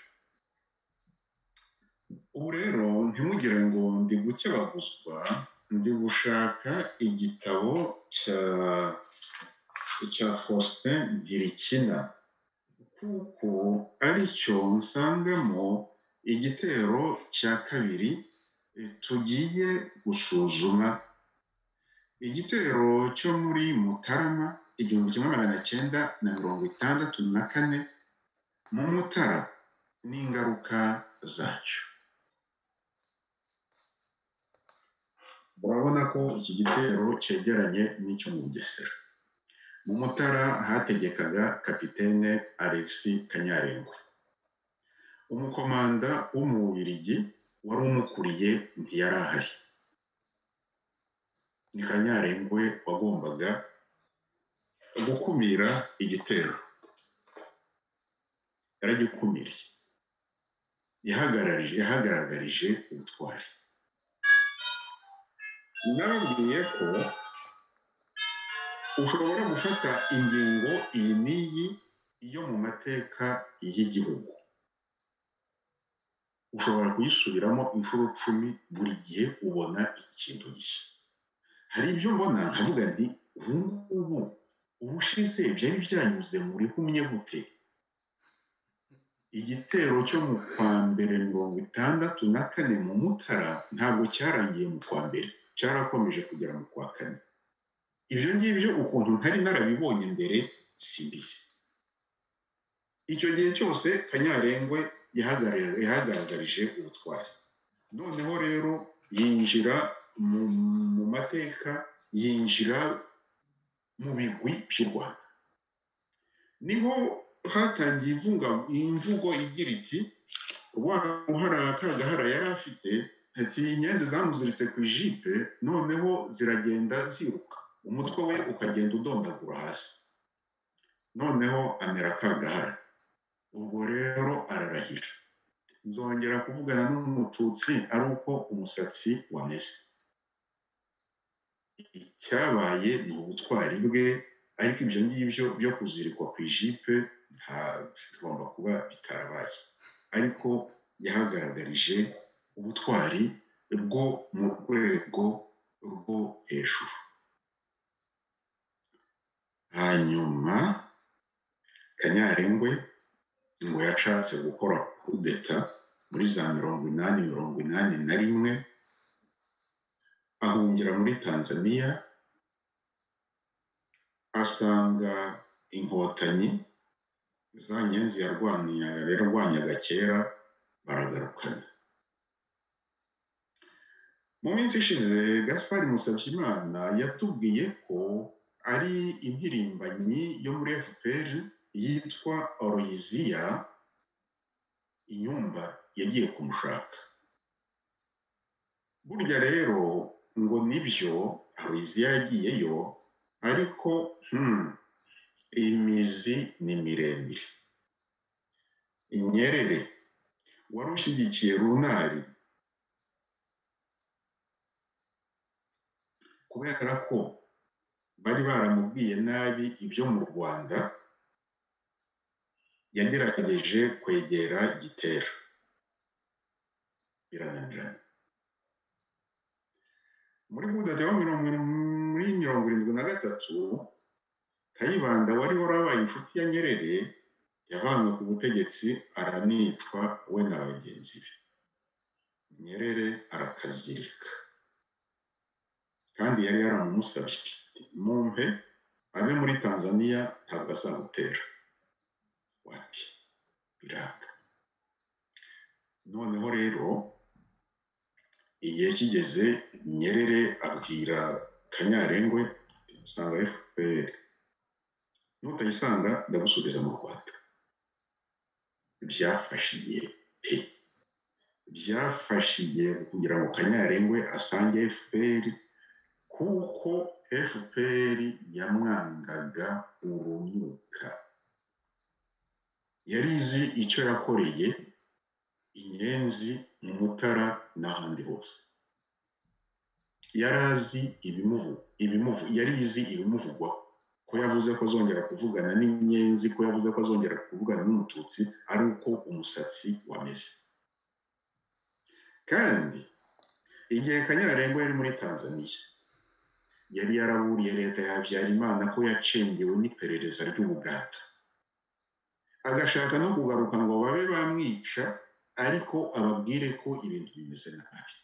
A: Ubu rero ntimugire ngo ndi gukebaguzwa, ndi gushaka igitabo cya cya Faustin Ntirikina, kuko aricyo nsangamo igitero cya kabiri tugiye gusuzuma. Igitero cyo muri Mutarama igihumbi kimwe magana cyenda na mirongo itandatu na kane mu Mutara n'ingaruka zacyo. urabona ko iki gitero cyegeranye n'icyo mu Bugesera. Mu Mutara hategekaga kapitene Alexis Kanyarengwe. Umukomanda wo mu Bubiligi wari umukuriye ntiyari ahari. Ni Kanyarengwe wagombaga gukumira igitero. Yaragikumiriye. Yahagararije yahagaragarije ubutwari. Nababwiye ko ushobora gufata ingingo iyi n'iyi iyo mu mateka y'igihugu, ushobora kuyisubiramo inshuro cumi, buri gihe ubona ikintu gishya. Hari ibyo mbona nkavuga nti ubu ngubu ubushize byari byanyuze muri humye gute? Igitero cyo mu kwa mbere mirongo itandatu na kane mu Mutara ntabwo cyarangiye mu kwa mbere, cyarakomeje kugera mu kwa kane. Ibyo ngibyo ukuntu ntari narabibonye mbere simbizi. Icyo gihe cyose Kanyarengwe yahagaragarije ubutwari. Noneho rero yinjira mu mateka, yinjira mu bigwi by'u Rwanda. Niho hatangiye imvugo igira iti Rwamuhara Kagahara yari afite ati inyenzi zamuziritse ku ijipe, noneho ziragenda ziruka, umutwe we ukagenda udondagura hasi, noneho amera Kagahara. Ubwo rero ararahira, nzongera kuvugana n'umututsi ari uko umusatsi wameze. Icyabaye ni ubutwari bwe, ariko ibyo ngibyo byo kuzirikwa ku ijipe nta bigomba kuba bitarabaye, ariko yahagaragarije ubutwari bwo mu rwego rwo hejuru. Hanyuma Kanyarengwe ngo yashatse gukora kudeta muri za mirongo inani mirongo inani na rimwe, ahungira muri Tanzania, asanga inkotanyi za nyenzi yarwanyaga kera baragarukana. Mu minsi ishize Gaspard Musabyimana yatubwiye ko ari impirimbanyi yo muri F P R yitwa Aloysia Inyumba yagiye kumushaka. Burya rero ngo nibyo Aloysia yagiyeyo, ariko hmm, imizi ni miremire. Nyerere wari ushyigikiye Runari kubera ko bari baramubwiye nabi ibyo mu Rwanda, yagerageje kwegera Gitera birananirana. Muri kudeta ya muri mirongo irindwi na gatatu, Kayibanda wari warabaye inshuti ya Nyerere yavanywe ku butegetsi aranicwa we na bagenzi be. Nyerere arakazirika, kandi yari yaramusabye mumpe abe muri Tanzania ntabwo azagutera. Wapi biranga. Noneho rero igihe kigeze, Nyerere abwira Kanyarengwe usanga F P R, nutayisanga ndagusubiza mu Rwanda. Byafashe igihe pe, byafashe igihe kugira ngo Kanyarengwe asange F P R, kuko F P R yamwangaga urunuka. Yari izi icyo yakoreye inyenzi mu Mutara n'ahandi hose. Yari azi ibimuvu ibimuvu yari izi ibimuvugwa, ko yavuze ko azongera kuvugana n'inyenzi, ko yavuze ko azongera kuvugana n'umututsi ari uko umusatsi wameze. Kandi igihe Kanyarengwe yari muri Tanzania, yari yaraburiye leta ya Habyarimana ko yacengewe n'iperereza ry'Ubuganda, agashaka no kugaruka ngo babe bamwica, ariko ababwire ko ibintu bimeze nabi.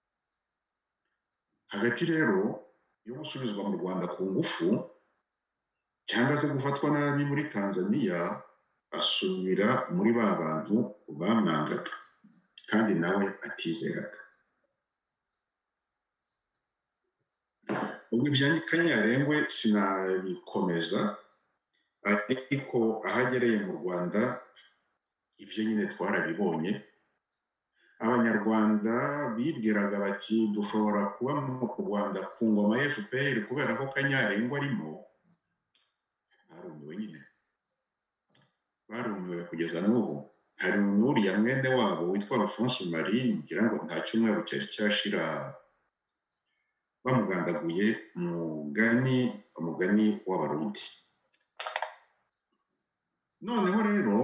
A: Hagati rero yo gusubizwa mu Rwanda ku ngufu cyangwa se gufatwa nabi muri Tanzania, asubira muri ba bantu bamwangaga kandi nawe atizeraga. ubwo ibya Kanyarengwe sinabikomeza ariko ahagereye mu Rwanda ibyo nyine twarabibonye. Abanyarwanda bibwiraga bati dushobora kuba mu Rwanda ku ngoma ya F P R kubera ko Kanyarengwe arimo, barumiwe nyine, barumiwe kugeza n'ubu. Hari n'uriya mwene wabo witwa Alphonse Marie, ngira ngo nta cyumweru cyari cyashira bamugandaguye umugani umugani w'Abarundi. Noneho rero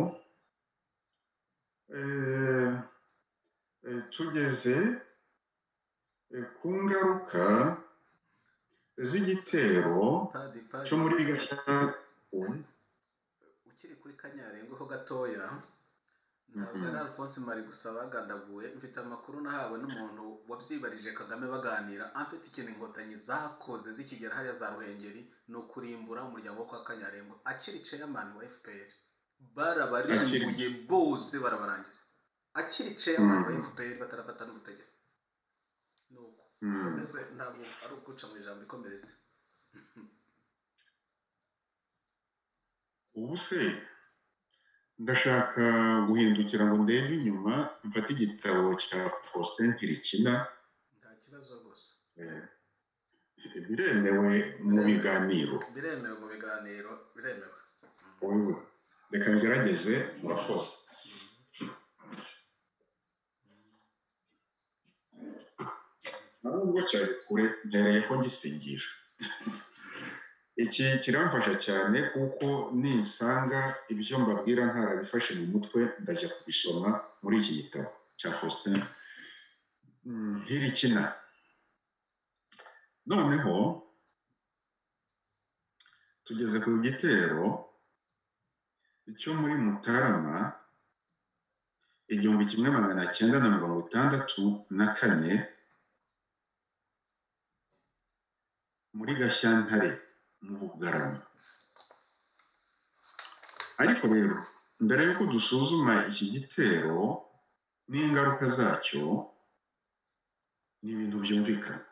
A: tugeze ku ngaruka z'igitero cyo muri Gashyantare.
B: Ukiri kuri Kanyarengwe ho gatoya, ntabwo ari Alphonse Marie gusa bagandaguwe. Mfite amakuru nahawe n'umuntu wabyibarije Kagame baganira, amfite ikintu inkotanyi zakoze zikigera hariya za Ruhengeri ni ukurimbura umuryango wo kwa Kanyarengwe. Akiri chairman wa F P R barabarimbuye bose, barabarangiza. Akiri chairman wa F P R batarafata n'ubutegetsi. Nuko komeze, ntabwo ari ukuca mu ijambo ikomereze.
A: Ubu se ndashaka guhindukira ngo ndebe inyuma, mfate igitabo cya Faustin Ntirikina.
B: Nta kibazo rwose,
A: biremewe mu biganiro,
B: biremewe mu biganiro, biremewe.
A: Wowe reka ngerageze, murakoze. Nubwo cyari kure ntereye ko gisingira. Iki kiramfasha cyane kuko nisanga ibyo mbabwira ntarabifashe mu mutwe ndajya kubisoma muri iki gitabo cya Faustin Ntirikina. Noneho tugeze ku gitero cyo muri Mutarama igihumbi kimwe magana cyenda na mirongo itandatu na kane muri Gashyantare mu Bugarama. Ariko rero mbere yuko dusuzuma iki gitero n'ingaruka zacyo, ni ibintu byumvikana.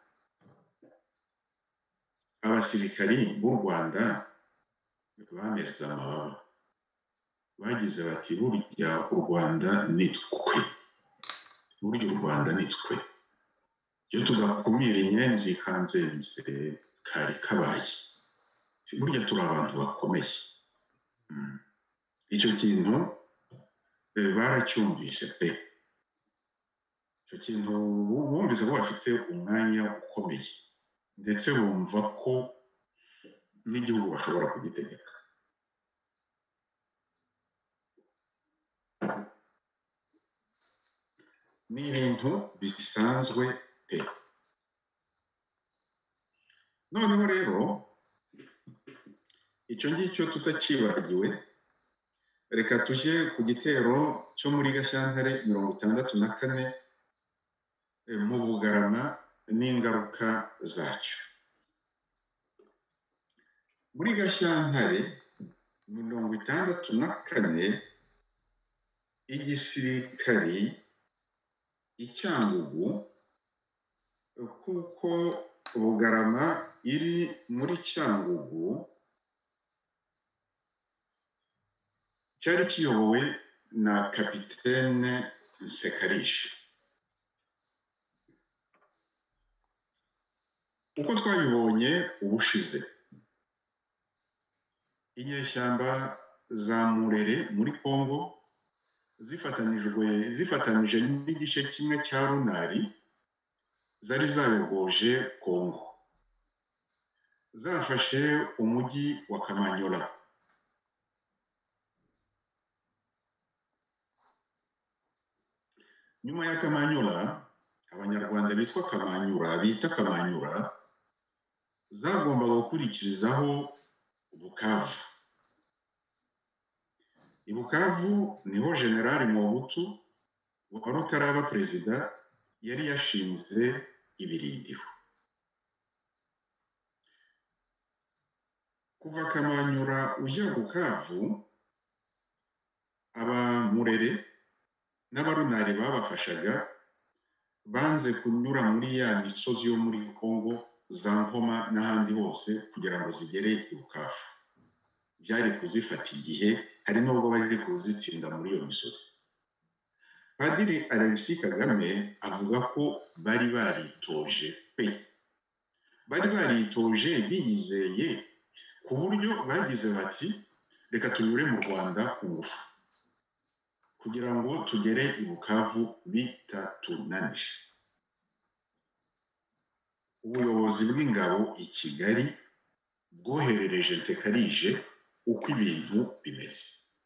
A: Abasirikari b'u Rwanda bameze amababa, bagize bati burya u Rwanda ni twe, burya u Rwanda ni twe, iyo tugakumira inyenzi kanzenze kari kabaye, burya turi abantu bakomeye. Icyo kintu baracyumvise pe, icyo kintu bumvise ko bafite umwanya ukomeye, ndetse bumva ko n'igihugu bashobora kugitegeka. Ni ibintu bisanzwe pe. Noneho rero icyo ngicyo tutakibagiwe, reka tujye ku gitero cyo muri Gashyantare mirongo itandatu na kane mu Bugarama n'ingaruka zacyo. Muri Gashyantare mirongo itandatu na kane igisirikari icyangugu, kuko Bugarama iri muri Cyangugu, cyari kiyobowe na Kapitene Nsekarishi. Uko twabibonye ubushize, inyeshyamba za Murere muri Kongo zifatanijwe zifatanije n'igice kimwe cya Runari zari zayogoje Kongo, zafashe umujyi wa Kamanyola. Nyuma ya Kamanyola, abanyarwanda bitwa Kamanyura bita Kamanyura zagombaga gukurikirizaho Bukavu. I Bukavu niho General Mobutu wari utaraba perezida yari yashinze ibirindiro. Kuva Kamanyura ujya Bukavu, Abamurere n'Abarunari babafashaga banze kunyura muri ya misozi yo muri Kongo za Nkoma n'ahandi hose kugira ngo zigere i Bukavu. Byari kuzifata igihe, hari n'ubwo bari kuzitsinda muri iyo misozi. Padiri Alexis Kagame avuga ko bari baritoje pe bari baritoje biyizeye ku buryo bagize bati reka tunyure mu Rwanda ku ngufu kugira ngo tugere i Bukavu bitatunanije. Ubuyobozi bw'ingabo i Kigali bwoherereje Nsekarije uko ibintu bimeze.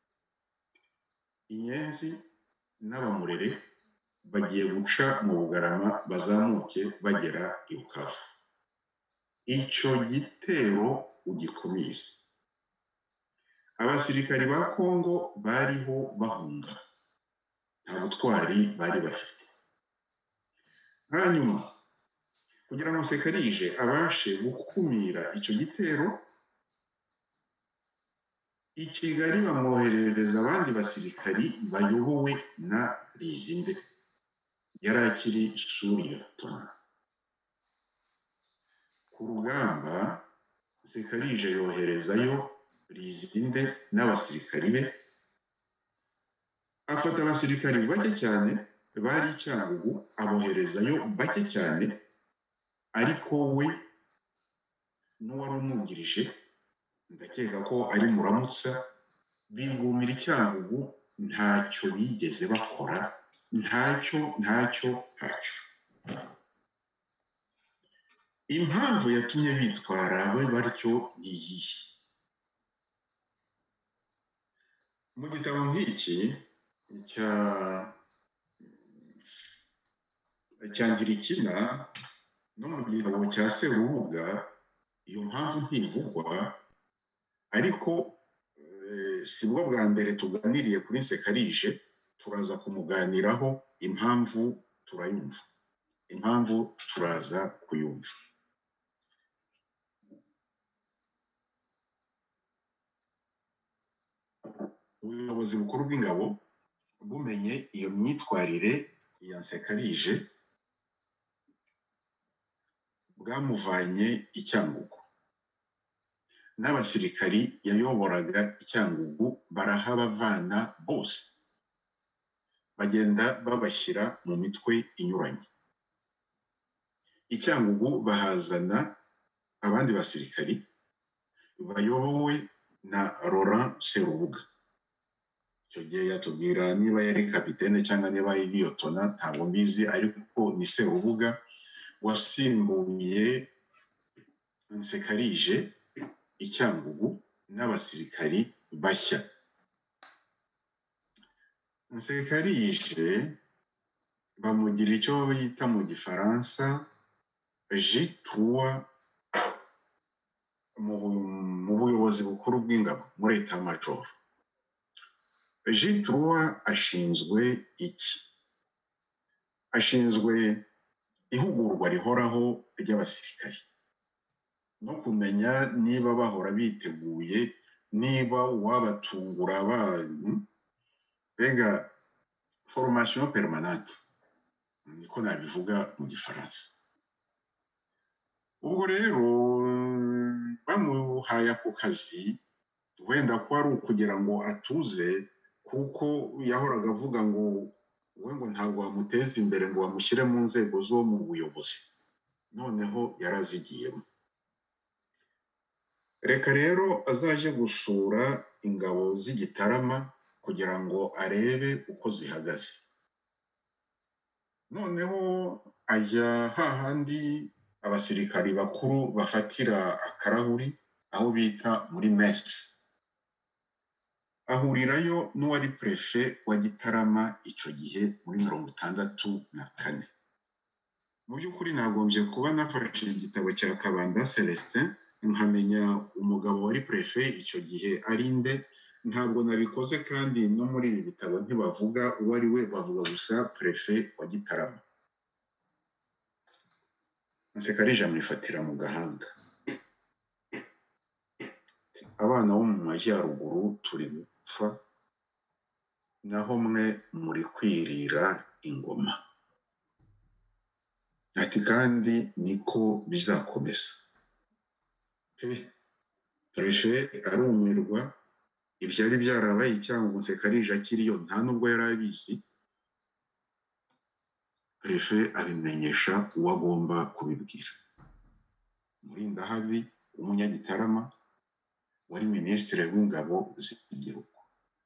A: Inyenzi n'Abamurere bagiye guca mu Bugarama bazamuke bagera i Bukavu. Icyo gitero ugikumire. Abasirikari ba Kongo bariho bahunga, nta butwari bari bafite. Hanyuma kugira ngo Nsekarije abashe gukumira icyo gitero, i Kigali bamwoherereza abandi basirikari bayobowe na Rizinde, yari akiri Suriyatona. Ku rugamba Nsekarije yoherezayo Rizinde n'abasirikari be, afata abasirikari bake cyane bari Cyangugu aboherezayo bake cyane, ariko we n'uwari umwungirije ndakeka ko ari Muramutsa bigumira Cyangugu, ntacyo bigeze bakora, ntacyo ntacyo ntacyo. Impamvu yatumye bitwara we batyo ni iyihe? Mu gitabo nk'iki cya cya Ngirikina no mu gitabo cya Serubuga iyo mpamvu ntivugwa, ariko si bwo bwa mbere tuganiriye kuri Nsekarije, turaza kumuganiraho, impamvu turayumva, impamvu turaza kuyumva. Ubuyobozi bukuru bw'ingabo bumenye iyo myitwarire ya Nsekarije bwamuvanye i Cyangugu, n'abasirikari yayoboraga i Cyangugu barahabavana bose, bagenda babashyira mu mitwe inyuranye. I Cyangugu bahazana abandi basirikari bayobowe na Laurent Serubuga. Icyo gihe yatubwira niba yari kapitene cyangwa niba yari liyotona ntabwo mbizi, ariko ni Serubuga wasimbuye Nsekarije i Cyangugu n'abasirikari bashya. Nsekarije bamugira icyo bita mu Gifaransa J trois mu buyobozi bukuru bw'ingabo muri Etat Major. J trois ashinzwe iki? Ashinzwe ihugurwa rihoraho ry'abasirikari no kumenya niba bahora biteguye, niba wabatungura abantu, mbega formation permanente niko nabivuga mu Gifaransa. Ubwo rero bamuhaye ako kazi wenda ko ari ukugira ngo atuze, kuko yahoraga avuga ngo we ngo ntabwo wamuteza imbere ngo bamushyire mu nzego zo mu buyobozi, noneho yarazigiyemo. Reka rero azaje gusura ingabo z'Igitarama kugira ngo arebe uko zihagaze. Noneho ajya hahandi abasirikari bakuru bafatira akarahuri, aho bita muri mesi. Ahurirayo n'uwari prefe wa Gitarama icyo gihe muri mirongo itandatu na kane. Mu by'ukuri nagombye kuba nafashe igitabo cya Kabanda Celestin nkamenya umugabo wari prefe icyo gihe ari nde. Ntabwo nabikoze, kandi no muri ibi bitabo ntibavuga uwo ari we, bavuga gusa prefe wa Gitarama. Nsekarije amwifatira mu gahanga. Abana bo mu majyaruguru turi gupfa, naho mwe muri kwirira ingoma. ati kandi niko bizakomeza pe. Perefe arumirwa, ibyari byarabaye cyangwa Nsekarije akiriyo nta nubwo yari abizi. Perefe abimenyesha uwo agomba kubibwira, Murindahabi w'umunyagitarama wari minisitiri w'ingabo z'igihugu.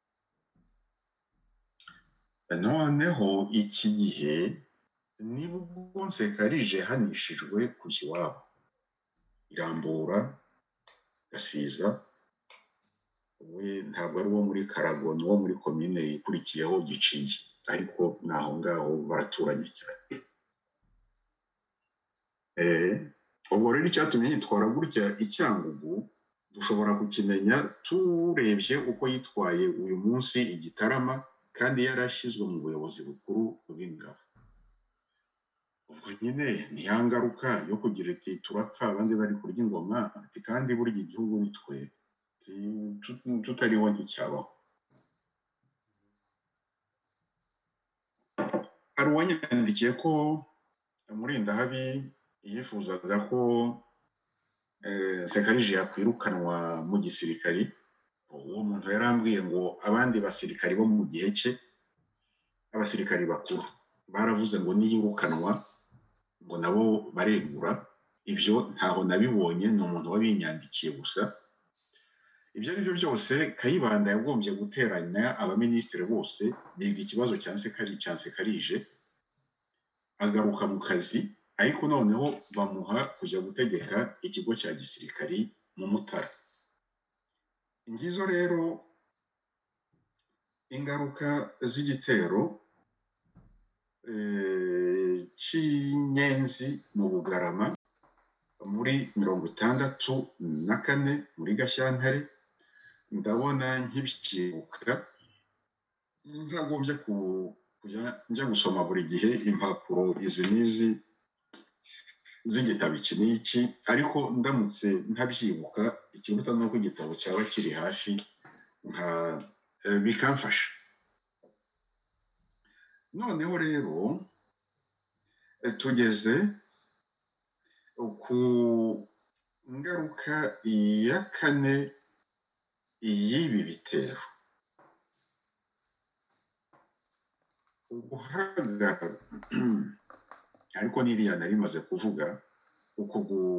A: Noneho iki gihe nibwo Nsekarije hanishijwe kujya iwabo Irambura Gasiza, we ntabwo ari uwo muri Karago, ni uwo muri komine ikurikiyeho Giciye, ariko naho ngaho baraturanye cyane. Eh, ubwo rero icyatumye yitwara gutya Icyangugu dushobora kukimenya turebye uko yitwaye uyu munsi Igitarama, kandi yarashyizwe mu buyobozi bukuru bw'ingabo. Ubwo nyine ni ya ngaruka yo kugira ati turapfa abandi bari kurya ingoma, ati kandi burya igihugu ni twe, tutariho nticyabaho. Hari uwanyandikiye ko Murindahabi yifuzaga ko Nsekarije yakwirukanwa mu gisirikari. Uwo muntu yarambwiye ngo abandi basirikari bo mu gihe cye, abasirikari bakuru baravuze ngo niyirukanwa ngo nabo baregura. Ibyo ntaho nabibonye, ni umuntu wabinyandikiye gusa. Ibyo ari byo byose Kayibanda yagombye guteranya abaminisitiri bose biga ikibazo cya Nsekarije, agaruka mu kazi, ariko noneho bamuha kujya gutegeka ikigo cya gisirikari mu Mutara. Ngizo rero ingaruka z'igitero cy'Inyenzi mu Bugarama muri mirongo itandatu na kane muri Gashyantare. Ndabona nk'ibyibuka, ntagombye kujya njya gusoma buri gihe impapuro izi n'izi z'igitabo iki n'iki, ariko ndamutse ntabyibuka ikiruta nuko igitabo cyaba kiri hafi nka bikamfasha. Noneho rero tugeze ku ngaruka ya kane y'ibi bitero. Uguhagarara ariko n'iriya nari maze kuvuga, uko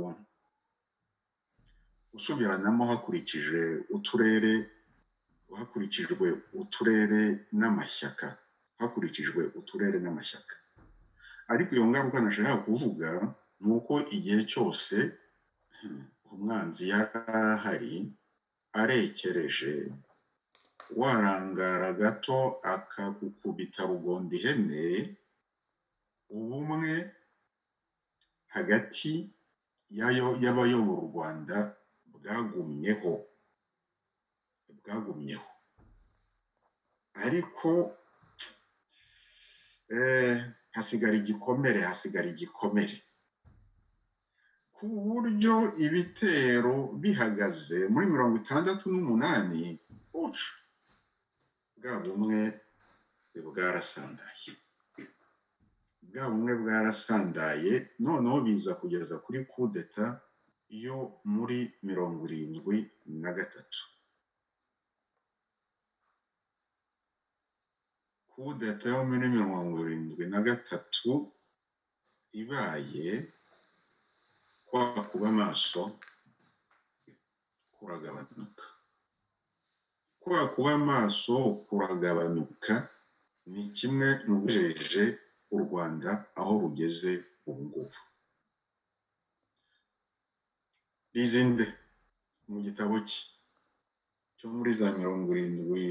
A: gusubiranamo hakurikije uturere, hakurikijwe uturere n'amashyaka, hakurikijwe uturere n'amashyaka. Ariko iyo ngaruka nashaka kuvuga ni uko igihe cyose umwanzi yari ahari arekereje, warangara gato akagukubita rugondo ihene, ubumwe hagati y'abayobora u Rwanda bwagumyeho bwagumyeho ariko hasigara igikomere hasigara igikomere ku buryo ibitero bihagaze muri mirongo itandatu n'umunani bwa bumwe bwarasandaye bwa bumwe bwarasandaye noneho biza kugeza kuri kudeta yo muri mirongo irindwi na gatatu. Kudeta yo muri mirongo irindwi na gatatu ibaye, kwa kuba amaso kuragabanuka. Kwa kuba amaso kuragabanuka ni kimwe mu bijeje u Rwanda aho rugeze ubu ngubu. Rizinde mu gitabo cye cyo muri za mirongo irindwi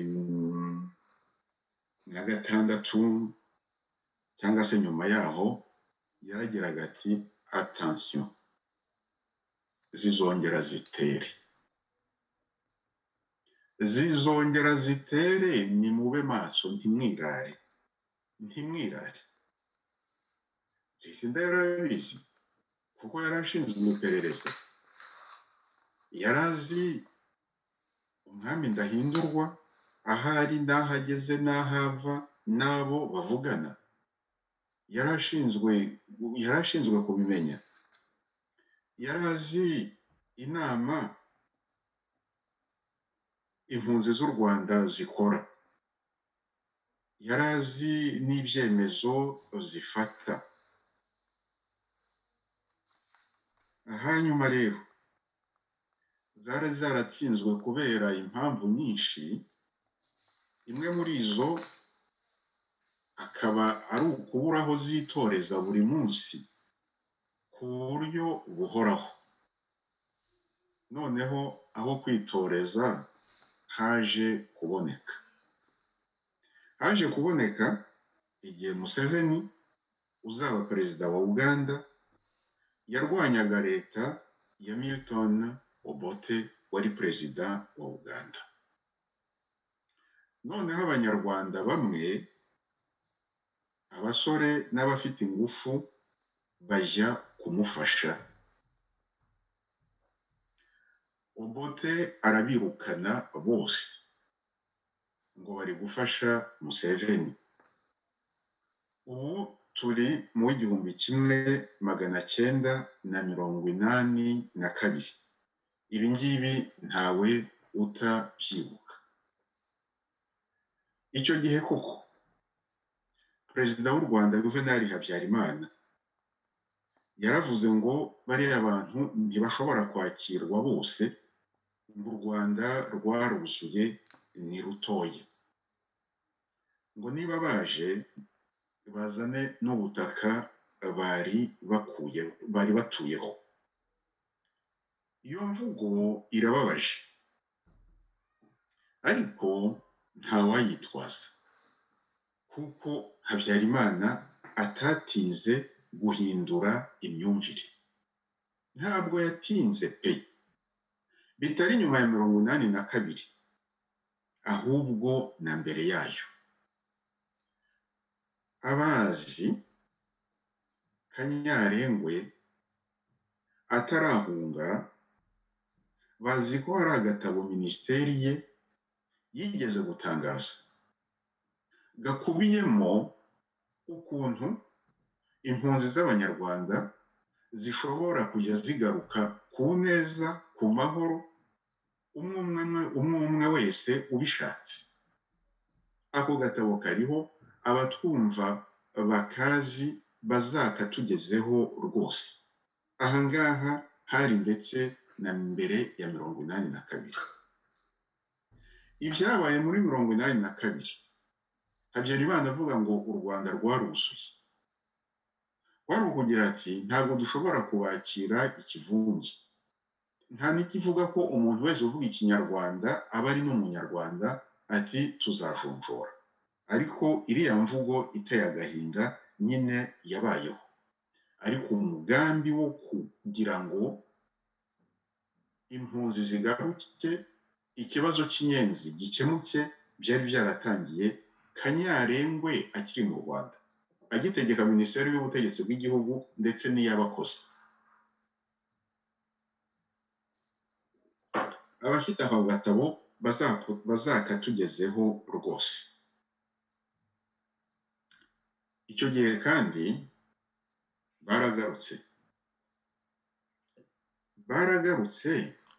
A: na gatandatu cyangwa se nyuma yaho yaragiraga ati attention, zizongera zitere zizongera zitere ni mube maso, ntimwirare ntimwirare. Rizinde yarabizi kuko yarashinzwe iperereza, yarazi umwami Ndahindurwa ahari n'ahageze n'ahava n'abo bavugana. yari ashinzwe yari ashinzwe kubimenya, yari azi inama impunzi z'u Rwanda zikora, yari azi n'ibyemezo zifata. Hanyuma rero zari zaratsinzwe kubera impamvu nyinshi, imwe muri zo akaba ari ukubura aho zitoreza buri munsi ku buryo buhoraho. Noneho aho kwitoreza haje kuboneka haje kuboneka igihe Museveni uzaba perezida wa Uganda yarwanyaga leta ya Milton Obote wari perezida wa Uganda. Noneho abanyarwanda bamwe, abasore n'abafite ingufu, bajya kumufasha. Obote arabirukana bose ngo bari gufasha Museveni. Ubu turi mu igihumbi kimwe magana cyenda na mirongo inani na kabiri. Ibi ngibi ntawe utabyibuka. Icyo gihe koko perezida w'u Rwanda Juvenal Habyarimana yaravuze ngo bariya abantu ntibashobora kwakirwa bose, ngo u Rwanda rwaruzuye ni rutoya, ngo niba baje bazane n'ubutaka bari bakuye bari batuyeho. Iyo mvugo irababaje, ariko ntawayitwaza, kuko Habyarimana atatinze guhindura imyumvire. Ntabwo yatinze pe, bitari nyuma ya mirongo inani na kabiri, ahubwo na mbere yayo. Abazi Kanyarengwe atarahunga bazi ko hari agatabo minisiteri ye yigeze gutangaza gakubiyemo ukuntu impunzi z'abanyarwanda zishobora kujya zigaruka ku neza, ku mahoro, umwe umwe wese ubishatse. Ako gatabo kariho, abatwumva bakazi bazakatugezeho rwose. Aha ngaha hari ndetse na mbere ya mirongo inani na kabiri. Ibyabaye muri mirongo inani na kabiri, Habyarimana avuga ngo u Rwanda rwaruzuye. Wari ukugira ati ntabwo dushobora kubakira ikivunge. Nta n'ikivuga ko umuntu wese uvuga ikinyarwanda aba ari n'umunyarwanda, ati tuzajonjora. Ariko iriya mvugo iteye agahinda nyine yabayeho. Ariko umugambi wo kugira ngo impunzi zigaruke, ikibazo cy'inyenzi gikemuke, byari byaratangiye Kanyarengwe akiri mu Rwanda, agitegeka minisiteri y'ubutegetsi bw'igihugu ndetse n'iy'abakozi. Abafite ako gatabo bazakatugezeho rwose. Icyo gihe kandi baragarutse baragarutse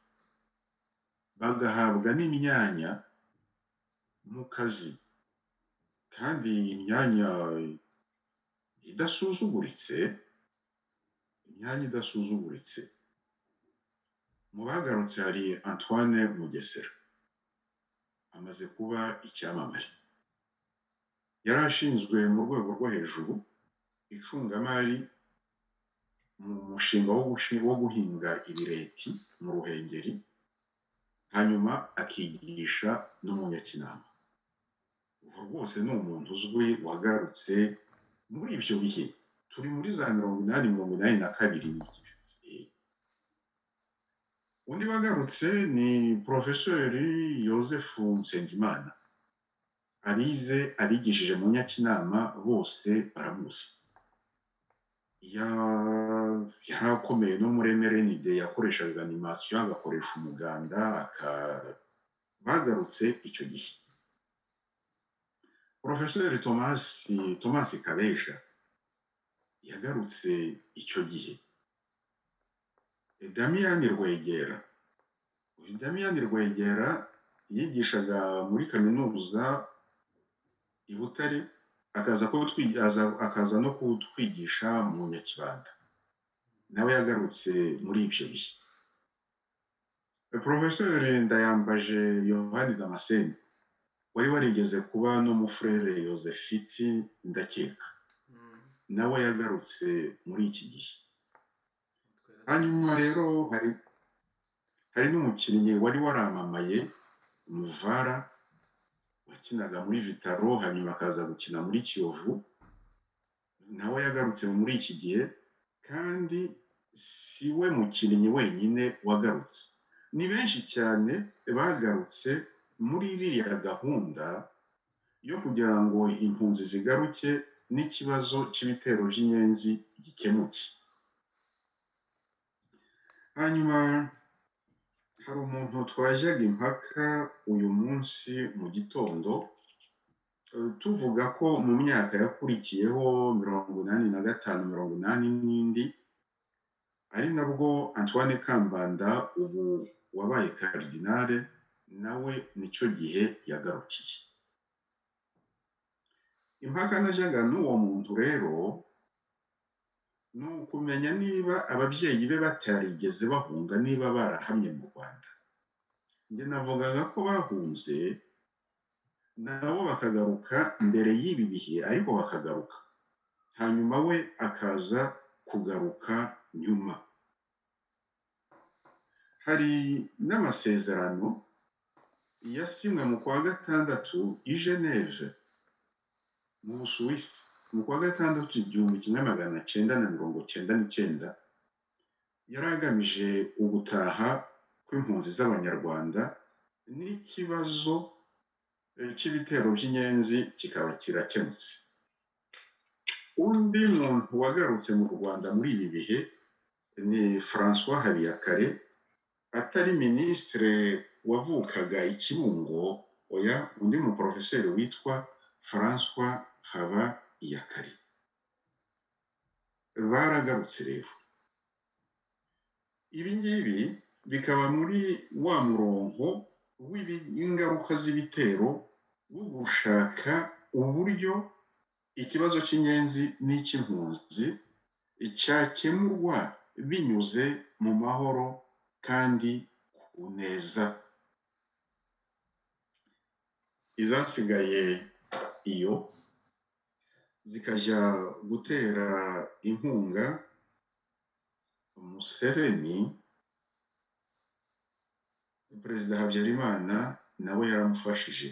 A: bagahabwa n'imyanya mu kazi, kandi imyanya idasuzuguritse, imyanya idasuzuguritse. Mu bagarutse hari Antoine Mugesera, amaze kuba icyamamare. Yari ashinzwe mu rwego rwo hejuru icungamari mu mushinga wo guhinga ibireti mu Ruhengeri, hanyuma akigisha no mu Nyakinama. Ubu rwose ni umuntu uzwi wagarutse muri ibyo bihe. Turi muri za mirongo inani mirongo inani na kabiri. Undi wagarutse ni Profeseri Joseph Nsengimana. Abize abigishije mu Nyakinama bose baramuzi. Yari akomeye no muri M R N D, yakoreshaga animation, agakoresha umuganda. Bagarutse icyo gihe. Profeseri Thomas Thomas Kabeja yagarutse icyo gihe. Damiyani Rwegera uyu Damiyani Rwegera yigishaga muri kaminuza i Butare, akaza ko twigaza akaza no kutwigisha mu Nyakibanda, nawe yagarutse muri ibyo bihe. Professeur Ndayambaje Yohani Damascene wari warigeze kuba n'umufurere Yosephiti ndakeka, nawe yagarutse muri iki gihe. Hanyuma rero hari hari n'umukinnyi wari waramamaye Muvara wakinaga muri Vitaro hanyuma akaza gukina muri Kiyovu, nawe yagarutse muri iki gihe, kandi si we mukinnyi wenyine wagarutse, ni benshi cyane bagarutse muri iriya gahunda yo kugira ngo impunzi zigaruke n'ikibazo cy'ibitero by'inyenzi gikemuke. Hanyuma hari umuntu twajyaga impaka uyu munsi mu gitondo tuvuga ko mu myaka yakurikiyeho mirongo inani na gatanu mirongo inani n'indi ari nabwo Antoine Kambanda ubu wabaye karidinale nawe nicyo gihe yagarukiye. Impaka najyaga n'uwo muntu rero ni ukumenya niba ababyeyi be batarigeze bahunga, niba barahamye mu Rwanda. Njye navugaga ko bahunze nabo bakagaruka mbere y'ibi bihe, ariko bakagaruka hanyuma we akaza kugaruka nyuma. Hari n'amasezerano yasinywe mu kwa gatandatu i Geneve mu Busuwisi mu kwa gatandatu igihumbi kimwe magana cyenda na mirongo cyenda n'icyenda, yari agamije ugutaha kw'impunzi z'Abanyarwanda n'ikibazo cy'ibitero by'inyenzi kikaba kirakemutse. Undi muntu wagarutse mu Rwanda muri ibi bihe ni François Habiyakare, atari minisitire wavukaga i Kibungo, oya, undi mu professeur witwa François Habiyakare. Baragarutse rero. Ibi ngibi bikaba muri wa murongo w'ingaruka z'ibitero wo gushaka uburyo ikibazo cy'inyenzi n'icy'impunzi cyakemurwa binyuze mu mahoro kandi ku neza. Izasigaye iyo zikajya gutera inkunga Museveni, Perezida Habyarimana nawe yaramufashije,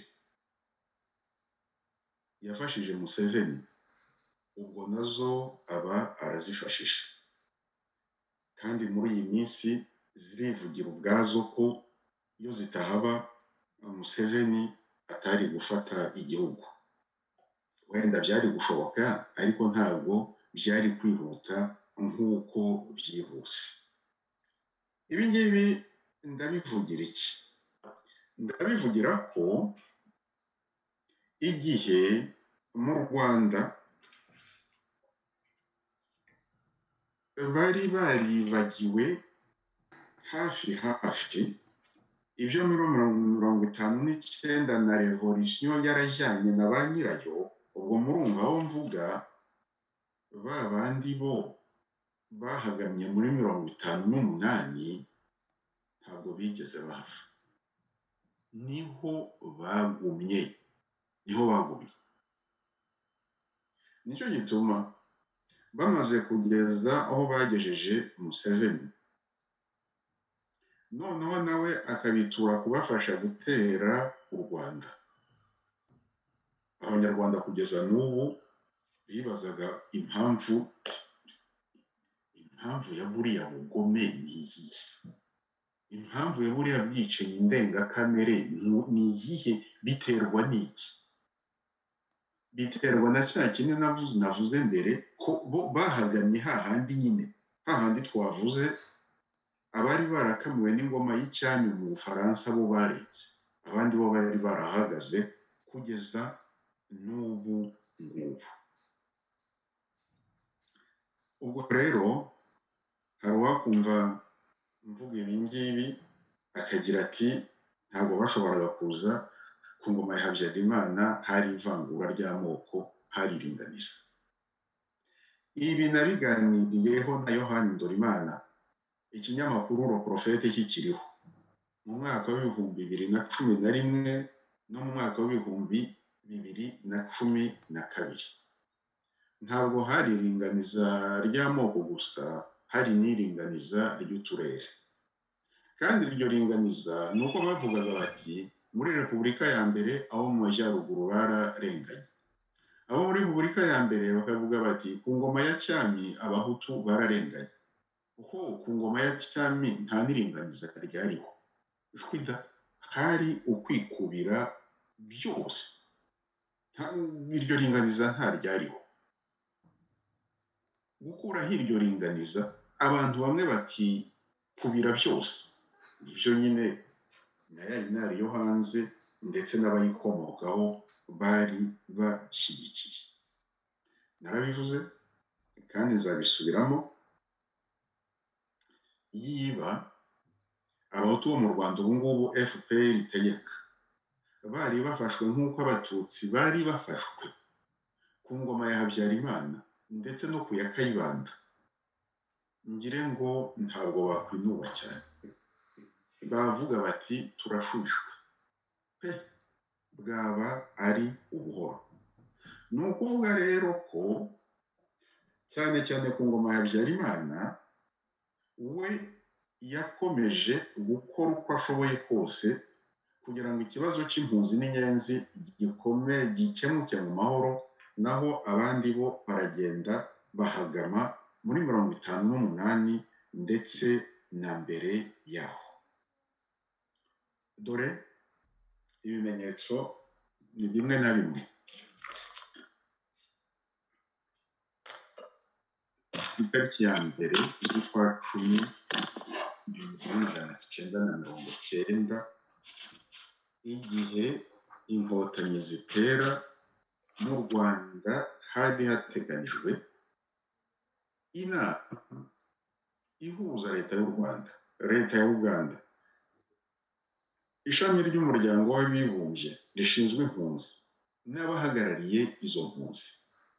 A: yafashije Museveni, ubwo nazo aba arazifashisha, kandi muri iyi minsi zirivugira ubwazo ko iyo zitahaba Museveni atari gufata igihugu. Wenda byari gushoboka ariko ntabwo byari kwihuta nk'uko byihuse. Ibi ngibi ndabivugira iki? Ndabivugira ko igihe mu Rwanda bari baribagiwe hafi hafi ibyo mirongo itanu n'icyenda na revolution yarajyanye na ba nyirayo, ubwo murumva aho mvuga ba bandi bo bahagamye muri mirongo itanu n'umunani ntabwo bigeze bava, niho bagumye niho bagumye. Nicyo gituma bamaze kugeza aho bagejeje Museveni, noneho nawe akabitura kubafasha gutera u Rwanda. Abanyarwanda kugeza n'ubu bibazaga impamvu impamvu ya buriya bugome ni iyihe, impamvu ya buriya bwicanyi ndengakamere ni iyihe, biterwa n'iki? Biterwa na cya kimwe navuze navuze mbere ko bo bahagamye hahandi nyine, hahandi twavuze abari barakamuwe n'ingoma y'icyami mu Bufaransa bo baretse, abandi bo bari barahagaze kugeza n'ubu ngubu. ubwo rero hari uwakumva mvuga ibi ngibi akagira ati ntabwo bashoboraga kuza ku ngoma ya Habyarimana hari ivangura ry'amoko, hari iringaniza. Ibi nabiganiriyeho na Yohani Ndorimana, ikinyamakuru Le Prophète kikiriho mu mwaka w'ibihumbi bibiri na cumi na rimwe no mu mwaka w'ibihumbi bibiri na cumi na kabiri. Ntabwo hari iringaniza ry'amoko gusa, hari n'iringaniza ry'uturere. Kandi iryo ringaniza ni uko bavugaga bati muri Repubulika ya mbere abo mu majyaruguru bararenganye, abo muri Repubulika ya mbere bakavuga bati ku ngoma ya cyami abahutu bararenganye, kuko ku ngoma ya cyami nta n'iringaniza ryariho. Ishwida hari ukwikubira byose, iryo ringaniza nta ryariho. Gukuraho iryo ringaniza abantu bamwe bakikubira byose, ibyo nyine na ya inari yo hanze ndetse n'abayikomokaho bari bashyigikiye. Narabivuze kandi nzabisubiramo, yiba abahutu bo mu Rwanda ubu ngubu F P R itegeka bari bafashwe nk'uko abatutsi bari bafashwe ku ngoma ya Habyarimana ndetse no ku ya Kayibanda, ngire ngo ntabwo bakwinuba cyane, bavuga bati turashujwe pe, bwaba ari ubuhoro. Ni ukuvuga rero ko cyane cyane ku ngoma ya Habyarimana we yakomeje gukora uko ashoboye kose kugira ngo ikibazo cy'impunzi n'inyenzi gikomeye gikemuke mu mahoro, naho abandi bo baragenda bahagama muri mirongo itanu n'umunani ndetse na mbere yaho. Dore ibimenyetso ni bimwe na bimwe. Itariki ya mbere z'ukwa cumi igihumbi kimwe magana cyenda na mirongo cyenda, igihe inkotanyi zitera mu Rwanda, hari hateganijwe inama ihuza leta y'u Rwanda, leta ya Uganda, ishami ry'umuryango w'abibumbye rishinzwe impunzi n'abahagarariye izo mpunzi.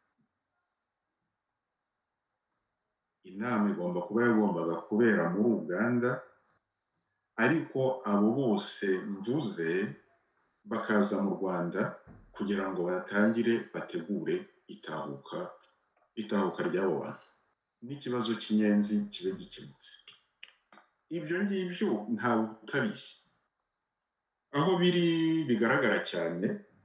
A: Inama igomba kuba yagombaga kubera muri Uganda, ariko abo bose mvuze bakaza mu Rwanda kugira ngo batangire bategure itahuka itahuka ry'abo bantu n'ikibazo cy'inyenzi kibe gikemutse. Ibyo ngibyo ntawe utabizi. Aho biri bigaragara cyane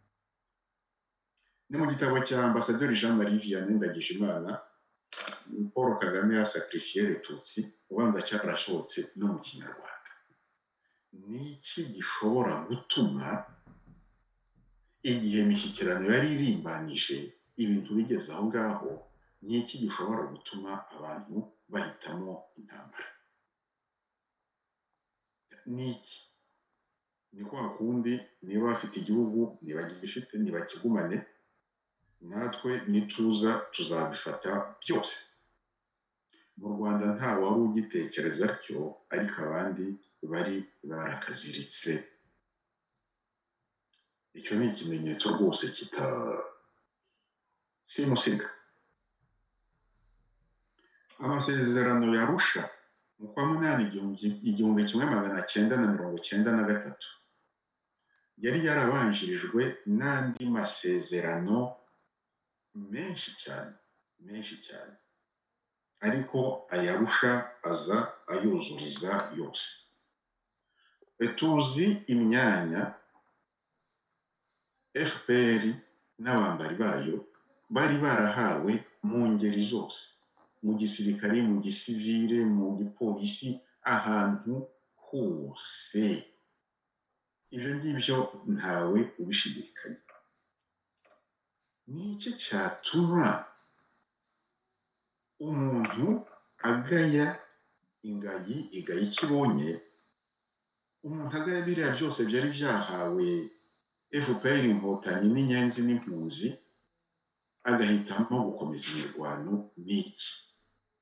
A: ni mu gitabo cya Ambasaderi Jean Marie Vianney Ndagijimana, Paul Kagame yasacrifiye Tutsi, ubanza cyarashobotse no mu Kinyarwanda. Ni iki gishobora gutuma igihe imishyikirano yari irimbanije ibintu bigeze aho ngaho, ni iki gishobora gutuma abantu bahitamo intambara? Ni iki? Ni kwa kundi niba bafite igihugu ntibagifite ntibakigumane, natwe nituza tuzabifata byose. Mu Rwanda nta wari ugitekereza atyo, ariko abandi bari barakaziritse. Icyo ni ikimenyetso rwose kita simusiga. Amasezerano ya Arusha mu kwa munani igihumbi kimwe magana cyenda na mirongo cyenda na gatatu yari yarabanjirijwe n'andi masezerano menshi cyane menshi cyane, ariko aya Arusha aza ayuzuriza yose. Tuzi imyanya F P R n'abambari bayo bari barahawe mu ngeri zose, mu gisirikare, mu gisivire, mu gipolisi, ahantu hose. Ibyo ngibyo ntawe ubishidikanya. Ni iki cyatuma umuntu agaya ingayi igayi ikibonye, umuntu agaya biriya byose byari byahawe F P R, inkotanyi n'inyenzi n'impunzi, agahitamo gukomeza imirwano? N'iki?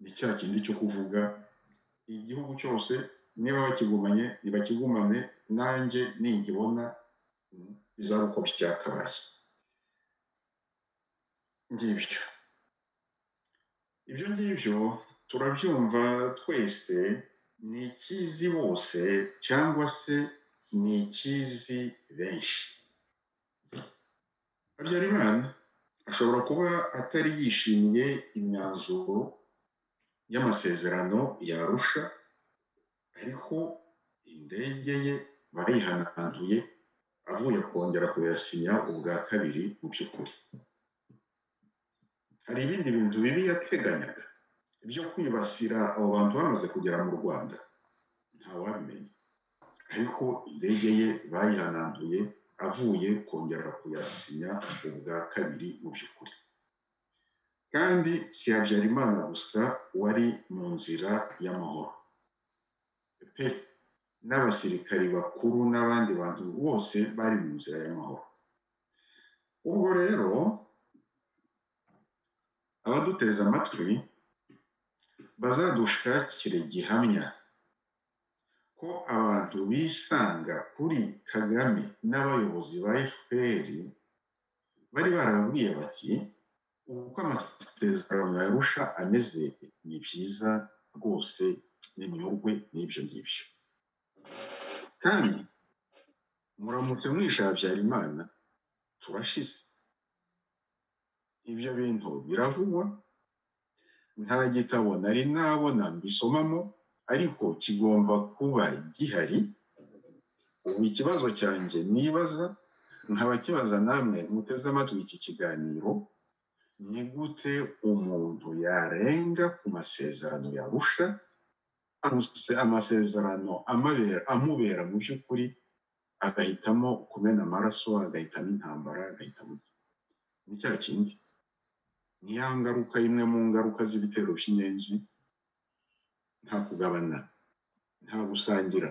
A: ni cya kindi cyo kuvuga igihugu cyose niba bakigumanye ntibakigumane nanjye ningibona bizaba uko byakabaye ngibyo ibyo ngibyo turabyumva twese ni ikizi bose cyangwa se ni ikizi benshi Habyarimana ashobora kuba atari yishimiye imyanzuro y'amasezerano yarusha ariko indege ye bayihanantuye avuye kongera kuyasinya ubwa kabiri mu by'ukuri hari ibindi bintu bibi yateganyaga byo kwibasira abo bantu bamaze kugera mu Rwanda ntawabimenya ariko indege ye bayihanantuye avuye kongera kuyasinya ubwa kabiri mu by'ukuri kandi si Habyarimana gusa wari mu nzira y'amahoro pe n'abasirikari bakuru n'abandi bantu bose bari mu nzira y'amahoro ubwo rero abaduteza amatwi bazadushakire gihamya ko abantu bisanga kuri Kagame n'abayobozi ba F P R bari barabwiye bati uko amasezerano yarusha ameze ni byiza rwose n'imyurwe n'ibyo ngibyo kandi muramutse mwisha Habyarimana turashize ibyo bintu biravugwa nta gitabo nari nabona mbisomamo ariko kigomba kuba gihari ubu ikibazo cyanjye nibaza nkaba kibaza namwe muteze amatwi iki kiganiro ni gute umuntu yarenga ku masezerano yarusha amasezerano amubera mu by'ukuri agahitamo kumena amaraso agahitamo intambara agahitamo ni cya kindi ni ya ngaruka imwe mu ngaruka z'ibitero by'inyenzi nta kugabana nta gusangira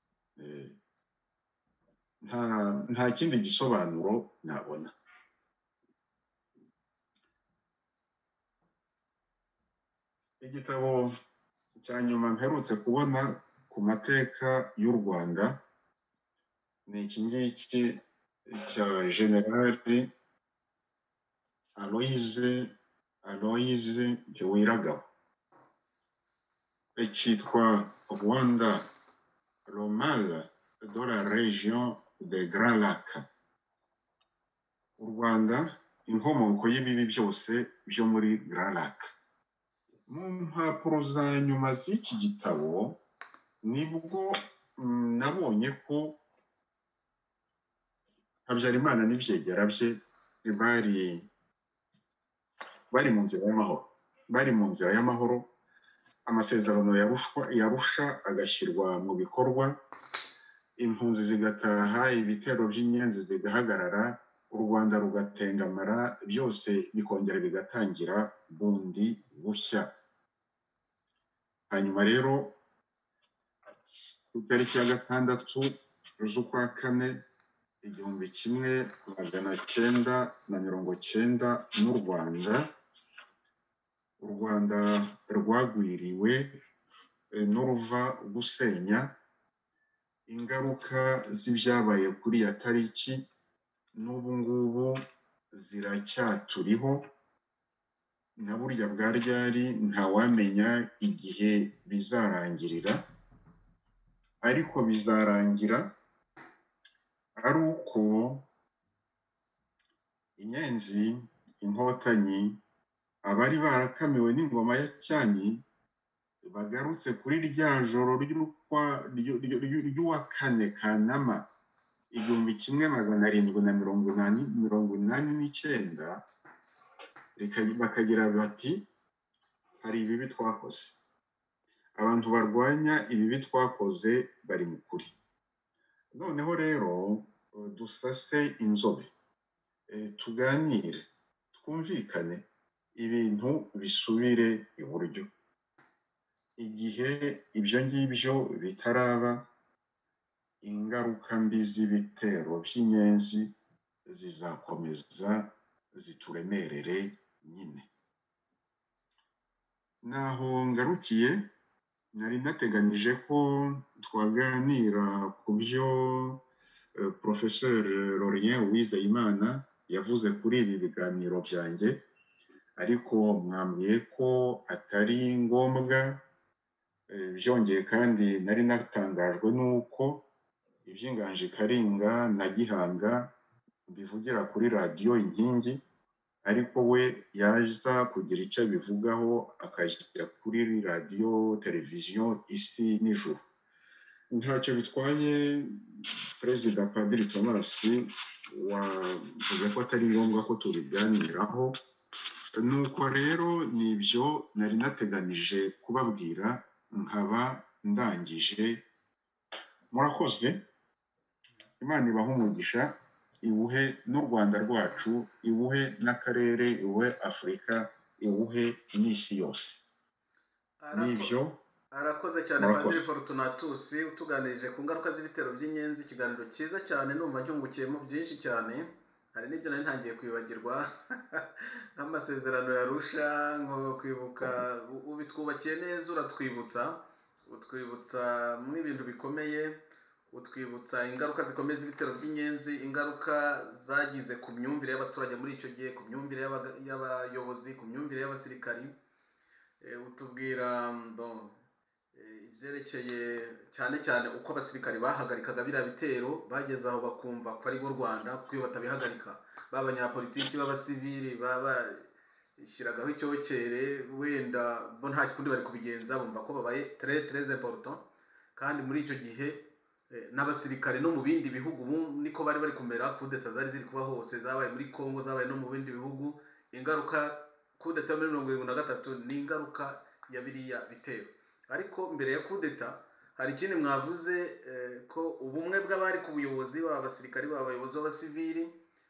A: nta nta kindi gisobanuro nabona igitabo cya nyuma mperutse kubona ku mateka y'u Rwanda ni iki ngiki cya generali Aloise Aloise Ntiwiragabo cyitwa Rwanda le mal de la région des Grands Lacs u Rwanda inkomoko y'ibibi byose byo muri Grand Lac mu mpapuro za nyuma z'iki gitabo nibwo nabonye ko Habyarimana n'ibyegera bye bari bari mu nzira y'amahoro bari mu nzira y'amahoro amasezerano yarusha agashyirwa mu bikorwa impunzi zigataha ibitero by'inyenzi zigahagarara u Rwanda rugatengamara byose bikongera bigatangira bundi bushya hanyuma rero ku itariki ya gatandatu z'ukwa kane igihumbi kimwe magana cyenda na mirongo cyenda n'u Rwanda u Rwanda rwagwiriwe n'uruva gusenya ingaruka z'ibyabaye kuri ya tariki n'ubu ngubu ziracyaturiho na burya bwa ryari ntawamenya igihe bizarangirira ariko bizarangira ari uko inyenzi inkotanyi abari barakamiwe n'ingoma ya cyami bagarutse kuri rya joro ry'uwa kane Kanama igihumbi kimwe magana arindwi na mirongo inani mirongo inani n'icyenda bakagira bati hari ibibi twakoze abantu barwanya ibibi twakoze bari mu kuri noneho rero dusase inzobe tuganire twumvikane ibintu bisubire iburyo igihe ibyo ngibyo bitaraba ingaruka mbi z'ibitero by'inyenzi zizakomeza zituremerere nyine naho ngarukiye nari nateganyije ko twaganira ku byo eh, Professeur Laurien Uwizeyimana yavuze kuri ibi biganiro byanjye, ariko mwambwiye ko atari ngombwa. Eh, byongeye kandi nari natangajwe n'uko iby'inganji Karinga na Gihanga bivugira kuri radiyo Inkingi, ariko we yaza kugira icyo abivugaho akajya kuri radiyo televiziyo Isi n'Ijuru. Ntacyo bitwaye Perezida Padiri Thomas wavuze ko atari ngombwa ko tubiganiraho, nuko rero nibyo nari nateganije kubabwira, nkaba ndangije. Murakoze, Imana ibahe umugisha, iwuhe n'u Rwanda rwacu, iwuhe n'akarere, iwuhe Afurika, iwuhe n'isi yose. Nibyo.
B: Arakoze cyane Padiri Fortunatus utuganirije ku ngaruka z'ibitero by'inyenzi, ikiganiro cyiza cyane, numva cyungukiyemo byinshi cyane. Hari n'ibyo nari ntangiye kwibagirwa nk'amasezerano ya Arusha, nko kwibuka. Ubitwubakiye neza, uratwibutsa utwibutsa mu ibintu bikomeye, utwibutsa ingaruka zikomeye z'ibitero by'inyenzi, ingaruka zagize ku myumvire y'abaturage muri icyo gihe, ku myumvire y'abayobozi, ku myumvire y'abasirikari. Utubwira ibyerekeye cyane cyane uko abasirikari bahagarikaga biriya bitero, bageze aho bakumva ko ari bo Rwanda, kuko iyo batabihagarika b'abanyapolitiki b'abasivili babashyiragaho icyokere, wenda bo nta kundi bari kubigenza, bumva ko babaye très très important. Kandi muri icyo gihe n'abasirikare no mu bindi bihugu niko bari bari kumera, kudeta zari ziri kuba hose, zabaye muri Congo, zabaye no mu bindi bihugu. Ingaruka kudeta muri mirongo irindwi na gatatu ni ingaruka ya biriya bitero. Ariko mbere ya kudeta hari ikindi mwavuze, ko ubumwe bw'abari ku buyobozi, baba abasirikari, baba abayobozi b'abasivili,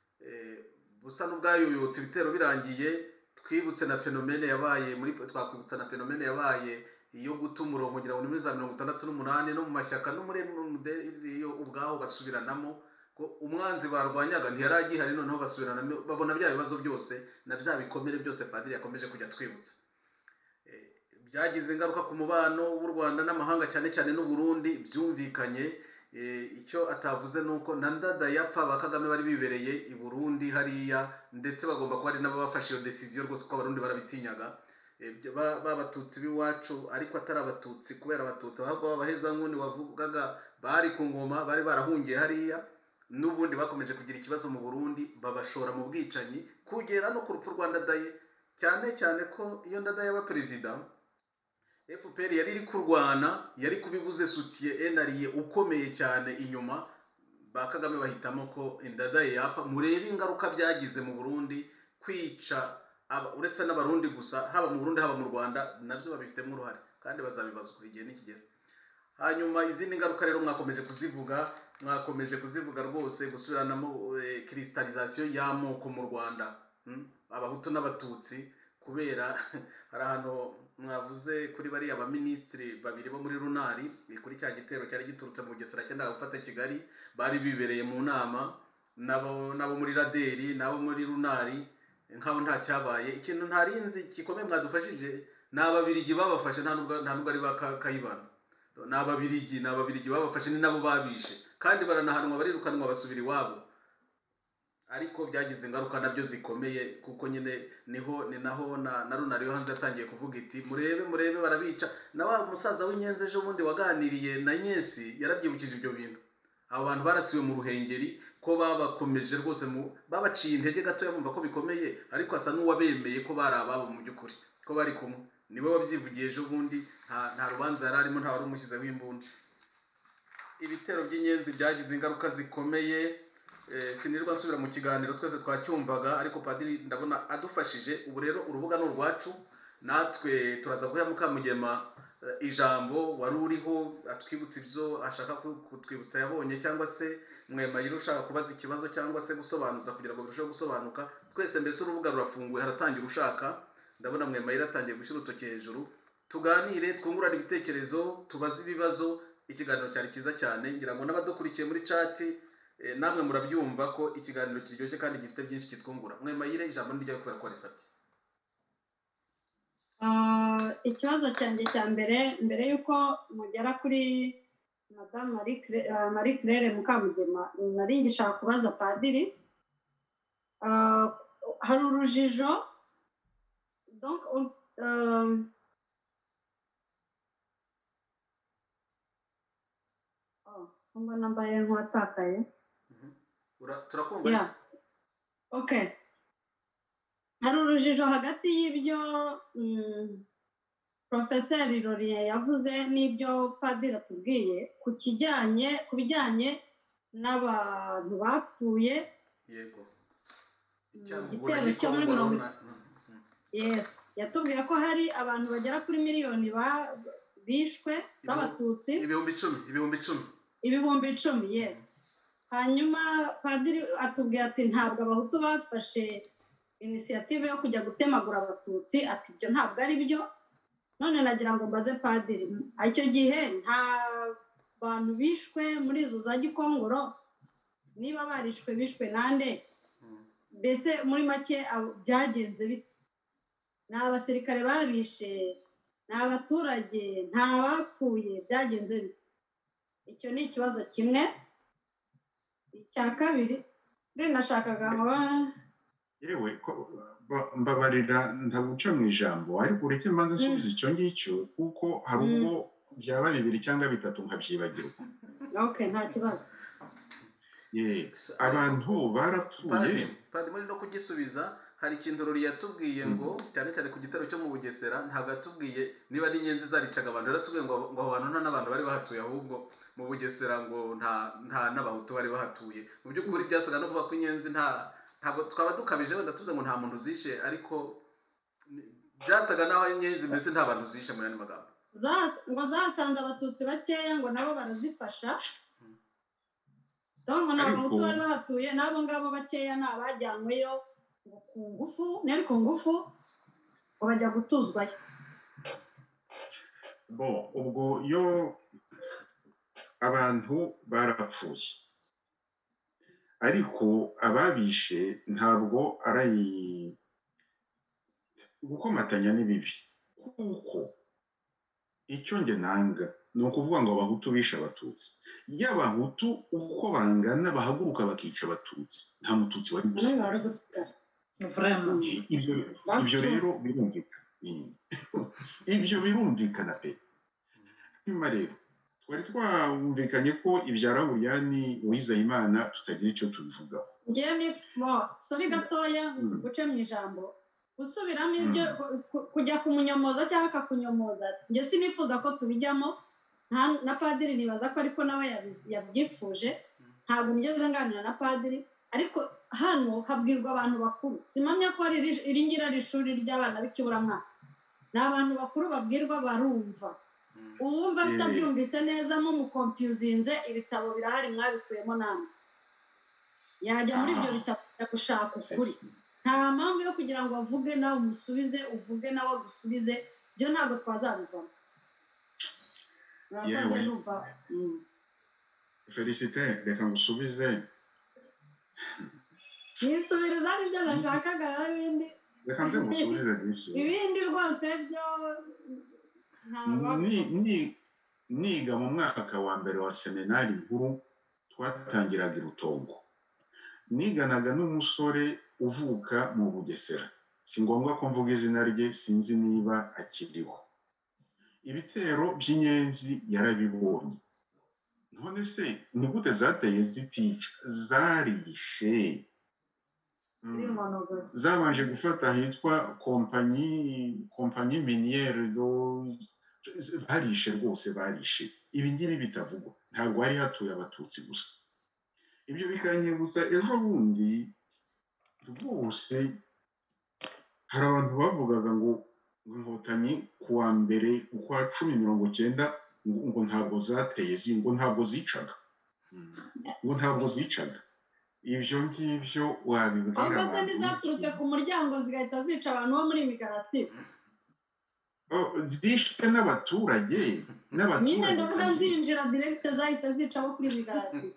B: busa n'ubwayoyotse ibitero birangiye. Twibutse na fenomene yabaye muri twakwibutsa na fenomene yabaye iyo guta umurongo, kugira ngo ni muri za mirongo itandatu n'umunani, no mu mashyaka no muri yo ubwaho basubiranamo ko umwanzi barwanyaga ntiyari agihari, noneho basubiranamo, babona bya bibazo byose na bya bikomere byose Padiri yakomeje kujya twibutsa. Byagize ingaruka ku mubano w'u Rwanda n'amahanga, cyane cyane n'u Burundi. Byumvikanye, icyo atavuze nuko na Ndadaye yapfa, ba Kagame bari bibereye i Burundi hariya, ndetse bagomba kuba ari nabo bafashe iyo decision rwose, kuko abarundi barabitinyaga, b'abatutsi b'iwacu, ariko atari abatutsi kubera abatutsi, ahubwo b'abahezankuni wavugaga bari ku ngoma, bari barahungiye hariya, n'ubundi bakomeje kugira ikibazo mu Burundi, babashora mu bwicanyi kugera no ku rupfu rwa Ndadaye. Cyane cyane ko iyo Ndadaye aba perezida, F P R yari iri kurwana, yari kubibuze soutien enariye ukomeye cyane inyuma. Ba Kagame bahitamo ko Ndadaye yapfa. Murebe ingaruka byagize mu Burundi, kwica uretse n'abarundi gusa, haba mu Burundi haba mu Rwanda, nabyo babifitemo uruhare, kandi bazabibazwa kuri igihe n'ikigero. Hanyuma izindi ngaruka rero mwakomeje kuzivuga, mwakomeje kuzivuga rwose, gusubiranamo cristalisation y'amoko mu Rwanda, abahutu n'abatutsi, kubera hari ahantu mwavuze kuri bariya ba ministri babiri bo muri Runari, kuri cya gitero cyari giturutse mu Bugesera cyenda gufata Kigali, bari bibereye mu nama nabo nabo muri Raderi, nabo muri Runari, nkaho nta cyabaye. Ikintu ntarinzi gikomeye mwadufashije, n'ababirigi babafashe, nta nubwo nta nubwo ari bakayibana, n'ababirigi n'ababirigi babafashe, ni nabo babishe, kandi baranahanwa, barirukanwa, basubira iwabo. Ariko byagize ingaruka nabyo zikomeye, kuko nyine niho ni naho na, na Runari yo hanze yatangiye kuvuga iti murebe murebe barabica. Na wa musaza w'Inyenzi ejo bundi waganiriye na Nyesi yarabyibukije ibyo bintu. Abo bantu barasiwe mu Ruhengeri, ko babakomeje rwose, babaciye intege gato, yamumva ko bikomeye, ariko asa n'uwabemeye ko bari ababo mu by'ukuri, ko bari kumwe. Niwe wabyivugiye ejo bundi, nta nta rubanza yari arimo, nta wari umushyizeho imbunda. Ibitero by'Inyenzi byagize ingaruka zikomeye. Sinirwa nsubira mu kiganiro, twese twacyumvaga, ariko Padiri ndabona adufashije. Ubu rero urubuga ni urwacu, natwe turaza guha Mukamugema ijambo, wari uriho atwibutsa ibyo ashaka kutwibutsa yabonye, cyangwa se Mwemayire ushaka kubaza ikibazo cyangwa se gusobanuza kugira ngo birusheho gusobanuka. Twese mbese urubuga rurafunguye, haratangira ushaka. Ndabona Mwemayire atangiye gushyira urutoki hejuru, tuganire, twungurane ibitekerezo, tubaze ibibazo. Ikiganiro cyari cyiza cyane, ngira ngo n'abadukurikiye muri chat namwe murabyumva ko ikiganiro kiryoshye kandi gifite byinshi kitwungura. Mwemayire ijambo ni ryawe kubera ko warisabye.
C: ikibazo cyanjye cya mbere mbere y'uko mugera kuri madamu Marie Claire Mukamugema nari ngishaka kubaza padiri hari urujijo donc mbona mbaye nk'uwatakaye
B: turakumva
C: okay hari urujijo hagati y'ibyo Profeseri Laurent yavuze n'ibyo padiri atubwiye ku kijyanye ku bijyanye n'abantu bapfuye
B: yego
C: igitero cyo muri mirongo yes yatubwiye ko hari abantu bagera kuri miliyoni bishwe b'abatutsi
B: ibihumbi icumi ibihumbi icumi
C: ibihumbi icumi yes hanyuma padiri atubwiye ati ntabwo abahutu bafashe initiative yo kujya gutemagura abatutsi ati ibyo ntabwo ari byo none nagira ngo mbaze padiri icyo gihe nta bantu bishwe muri izo za Gikongoro niba barishwe bishwe nande mbese muri make byagenze bite ni abasirikare babishe ni abaturage nta bapfuye byagenze bite icyo ni ikibazo kimwe icya kabiri rero nashakaga ngo
A: yewe mbabarira ndaguca mu ijambo ariko ureke mbanze nsubiza icyo ngicyo kuko hari ubwo byaba bibiri cyangwa bitatu nkabyibagirwa
C: okay nta kibazo
A: abantu barapfuye
B: kandi muri no kugisubiza hari ikintu Ruri yatubwiye ngo cyane cyane ku gitero cyo mu Bugesera ntabwo yatubwiye niba ari inyenzi zaricaga abantu yaratubwiye ngo ngo abantu nta n'abantu bari bahatuye ahubwo mu Bugesera ngo nta nta n'abahutu bari bahatuye mu by'ukuri byasaga no kuvuga ko inyenzi nta ntabwo twaba dukabije wenda tuze ngo nta muntu uzishe ariko byasaga naho inyenzi mbese nta bantu uzishe mu yandi magambo
C: ngo zasanze abatutsi bakeya ngo nabo barazifasha donc nta bahutu bari bahatuye nabo ngabo bakeya ni abajyanyweyo ku ngufu nari ku ngufu ngo bajya gutuzwayo
A: bo ubwo yo abantu barapfuye ariko ababishe ntabwo ari gukomatanya n'ibibi kuko icyo nge nanga ni ukuvuga ngo abahutu bishe abatutsi iyo abahutu uko bangana bahaguruka bakica abatutsi nta mututsi wari gusigara ibyo rero birumvikana ibyo birumvikana pe nyuma rero twari twumvikanye ko ibya Laurent Uwizeyimana tutagira icyo tubivugaho
C: ngewe ni sori gatoya guce mu ijambo gusubiramo ibyo kujya kumunyomoza cyangwa akakunyomoza njye sinifuza ko tubijyamo na padiri nibaza ko ariko nawe yabyifuje ntabwo nigeze nganira na padiri ariko hano habwirwa abantu bakuru simamya ko ari iri ngira ari ishuri ry'abana b'ikiburamwaka ni abantu bakuru babwirwa barumva uwumva bitabyumvise neza mu mukonfuzinze ibitabo birahari mwabikuyemo namwe yajya muri ibyo bitabo gushaka ukuri nta mpamvu yo kugira ngo avuge nawe umusubize uvuge nawe agusubize byo ntabwo twazabivamo
A: Felicite reka ngusubize
C: nisubiriza ari byo nashakaga n'ibindi
A: reka nze ngusubize
C: ibindi rwose byo
A: niga mu mwaka wa mbere wa seminari nkuru twatangiraga i Rutongo niganaga n'umusore uvuka mu Bugesera si ngombwa ko mvuga izina rye sinzi niba akiriho ibitero by'inyenzi yarabibonye none se ni gute zateye zitica zarishe zabanje gufata hitwa kompanyi kompanyi miniere barishe rwose barishe ibi ngibi bitavugwa ntabwo hari hatuye abatutsi gusa ibyo bikanyibutsa ejo bundi rwose hari abantu bavugaga ngo inkotanyi kuwa mbere ukwa cumi mirongo cyenda ngo ntabwo zateye ngo ntabwo zicaga ngo ntabwo zicaga ibyo ngibyo wabibwira
C: abantu ahubwo ntizaturutse ku muryango zigahita zica abantu bo muri imigarasiyo
A: zishwe n'abaturage n'abaturage
C: nyine ndavuga zinjira direkite zahise zica abo kuri imigarasiyo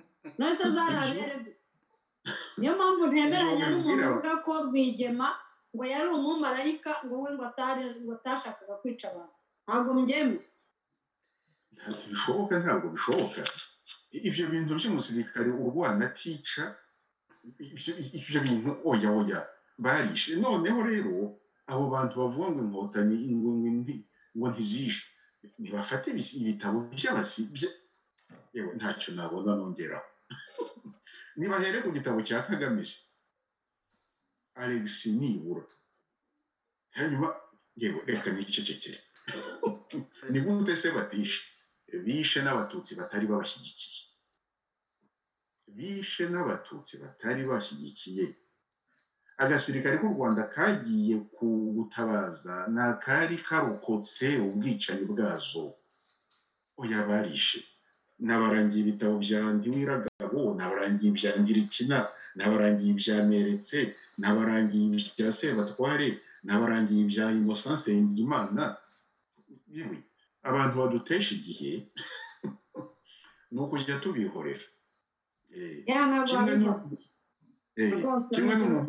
C: nose zarabere niyo mpamvu ntemeranya n'umuntu uvuga ko Rwigema ngo yari umumarayika ngo we ngo atari ngo atashakaga kwica abantu ntabwo mbyemera
A: ntabwo bishoboka ntabwo bishoboka ibyo bintu by'umusirikare urwana atica ibyo bintu oya oya barishe noneho rero abo bantu bavuga ngo inkotanyi ngo ntizishe ntibafate ibitabo by'abasi yewe ntacyo nabona nongeraho nibahere ku gitabo cya Kagame se Alex nibura hanyuma yewe reka nicecekere ni gute se batishe bishe n'abatutsi batari babashyigikiye bishe n'abatutsi batari bashyigikiye agasirikare k'u Rwanda kagiye gutabaza nakari karokotse ubwicanyi bwazo oya barishe nabarangiye ibitabo bya Ndiwiragabo nabarangiye ibya Ngirikina nabarangiye ibya Neretse nabarangiye ibya Sebatware nabarangiye ibya Innocence Ngimana yewe abantu badutesha igihe ni ukujya tubihorera kimwe n'umuntu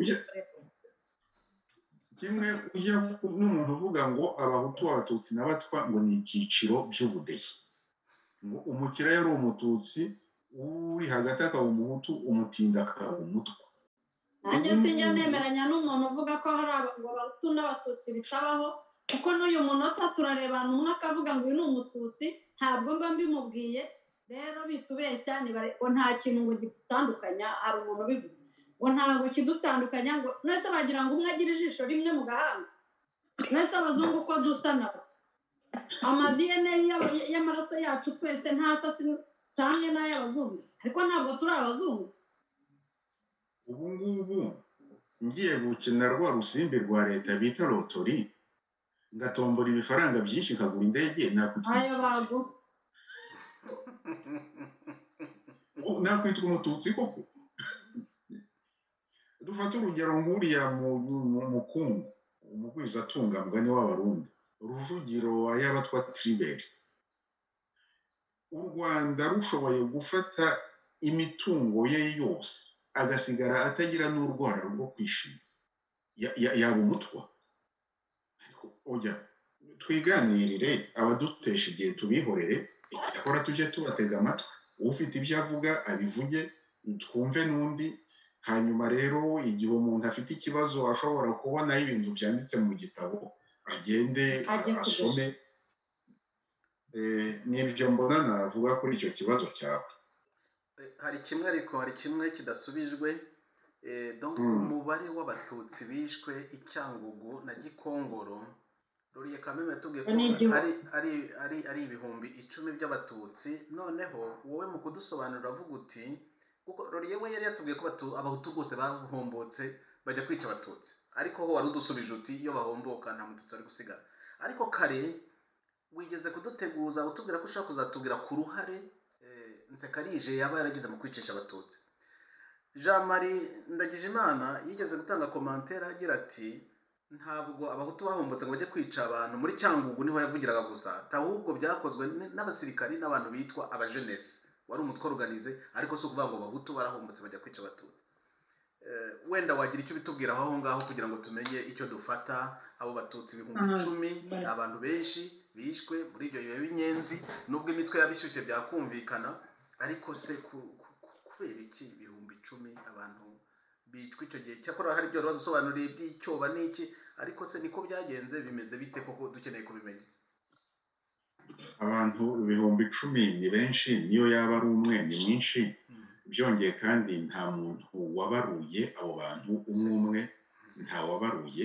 A: kimwe ujya n'umuntu uvuga ngo abahutu abatutsi n'abatwa ngo ni ibyiciro by'ubudehe ngo umukira yari umututsi uri hagati akaba umuhutu umutinda akaba umutwa
C: nanjye sinjya nemeranya n'umuntu uvuga ko hari abahutu n'abatutsi bitabaho kuko n'uyu munota turarebana umwe akavuga ngo uyu ni umututsi ntabwo mba mbimubwiye rero bitubeshya ngo nta kintu ngo gitutandukanya hari umuntu ubivuga ngo ntabwo kidutandukanya ngo mwese bagira ngo umwe agire ijisho rimwe mu gahanga mwese abazungu uko dusa nabo amadiyene y'amaraso yacu twese ntasa samwe n'ay'abazungu ariko ntabwo turi abazungu
A: ubu ngubu ngiye gukina rwa rusimbi rwa leta bita lotori ngatombora ibifaranga byinshi nkagura indege
C: ayo bagu
A: nakwitwa umututsi koko dufata urugero nk'uriya mukungu umugwizatunga mugani w'abarundi ruvugiro y'abatwa Tribert u Rwanda rushoboye gufata imitungo ye yose agasigara atagira n'urwara rwo kwishima yaba umutwa oya twiganirire abadutesha igihe tubihorere icyakora tujye tubatega amatwi ufite ibyo avuga abivuge twumve n'undi hanyuma rero igihe umuntu afite ikibazo ashobora kubonaho ibintu byanditse mu gitabo agende asome n'ibyo mbona navuga kuri icyo kibazo cyawe
B: hari kimwe ariko hari kimwe kidasubijwe umubare w'abatutsi bishwe i Cyangugu na Gikongoro Ruriye Kameme yatubwiye ko ari ari ari ari ibihumbi icumi by'abatutsi noneho wowe mu kudusobanurira avuga uti kuko Ruriye we yari yatubwiye ko abahutu bose bahombotse bajya kwica abatutsi ariko ho wari udusubije uti iyo bahomboka nta mututsi ari gusigara ariko kare wigeze kuduteguza utubwira ko ushaka kuzatubwira ku ruhare Nsekarije yaba yaragize mu kwicisha abatutsi Jean Marie Ndagijimana yigeze gutanga commentaire agira ati ntabwo abahutu bahombotse ngo bajye kwica abantu muri Cyangugu niho yavugiraga gusa ahubwo byakozwe n'abasirikari n'abantu bitwa abajeunesse wari umutwe organize ariko so kuvuga ngo abahutu barahombotse bajya kwica abatutsi wenda wagira icyo bitubwira aho ngaho kugira ngo tumenye icyo dufata abo batutsi ibihumbi icumi abantu benshi bishwe muri ibyo bihe b'inyenzi nubwo imitwe yabishyushye byakumvikana ariko se kubera iki ibihumbi icumi abantu bicwa icyo gihe cyakora hari ibyo badusobanuriye by'icyoba n'iki ariko se niko byagenze bimeze bite koko dukeneye kubimenya
A: abantu ibihumbi icumi ni benshi niyo yaba ari umwe ni mwinshi byongeye kandi nta muntu wabaruye abo bantu umwe umwe nta wabaruye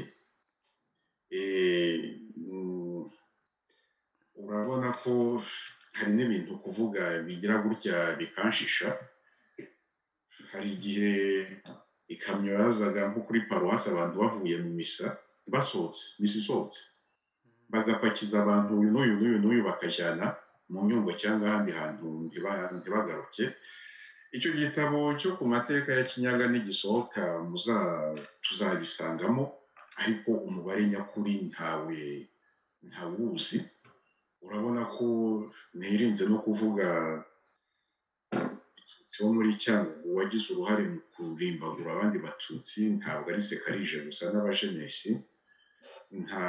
A: urabona ko hari n'ibintu kuvuga bigira gutya bikanshisha hari igihe ikamyo yazaga nko kuri paruwasi abantu bavuye mu misa basohotse misa isohotse bagapakiza abantu uyu n'uyu n'uyu n'uyu bakajyana mu nyungwe cyangwa ahandi hantu ntibagaruke icyo gitabo cyo ku mateka ya Kinyaga nigisohoka tuzabisangamo ariko umubare nyakuri ntawe ntawuzi urabona ko nirinze no kuvuga umututsi wo muri Cyangugu wagize uruhare mu kurimbagura abandi batutsi ntabwo ari Sekarije gusa n'abajenesi nta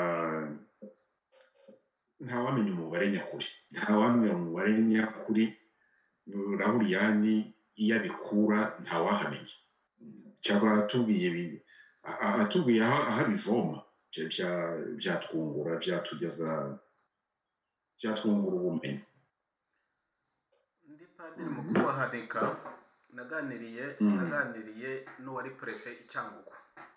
A: ntawamenya umubare nyakuri ntawamenya umubare nyakuri Laburiyani iyo abikura ntawahamenya cyangwa atubwiye atubwiye aho abivoma byatwungura byatugeza byatwungura ubumenyi.
B: Ndi padiri mukuru wa Hanika naganiriye naganiriye n'uwari prefe Icyangugu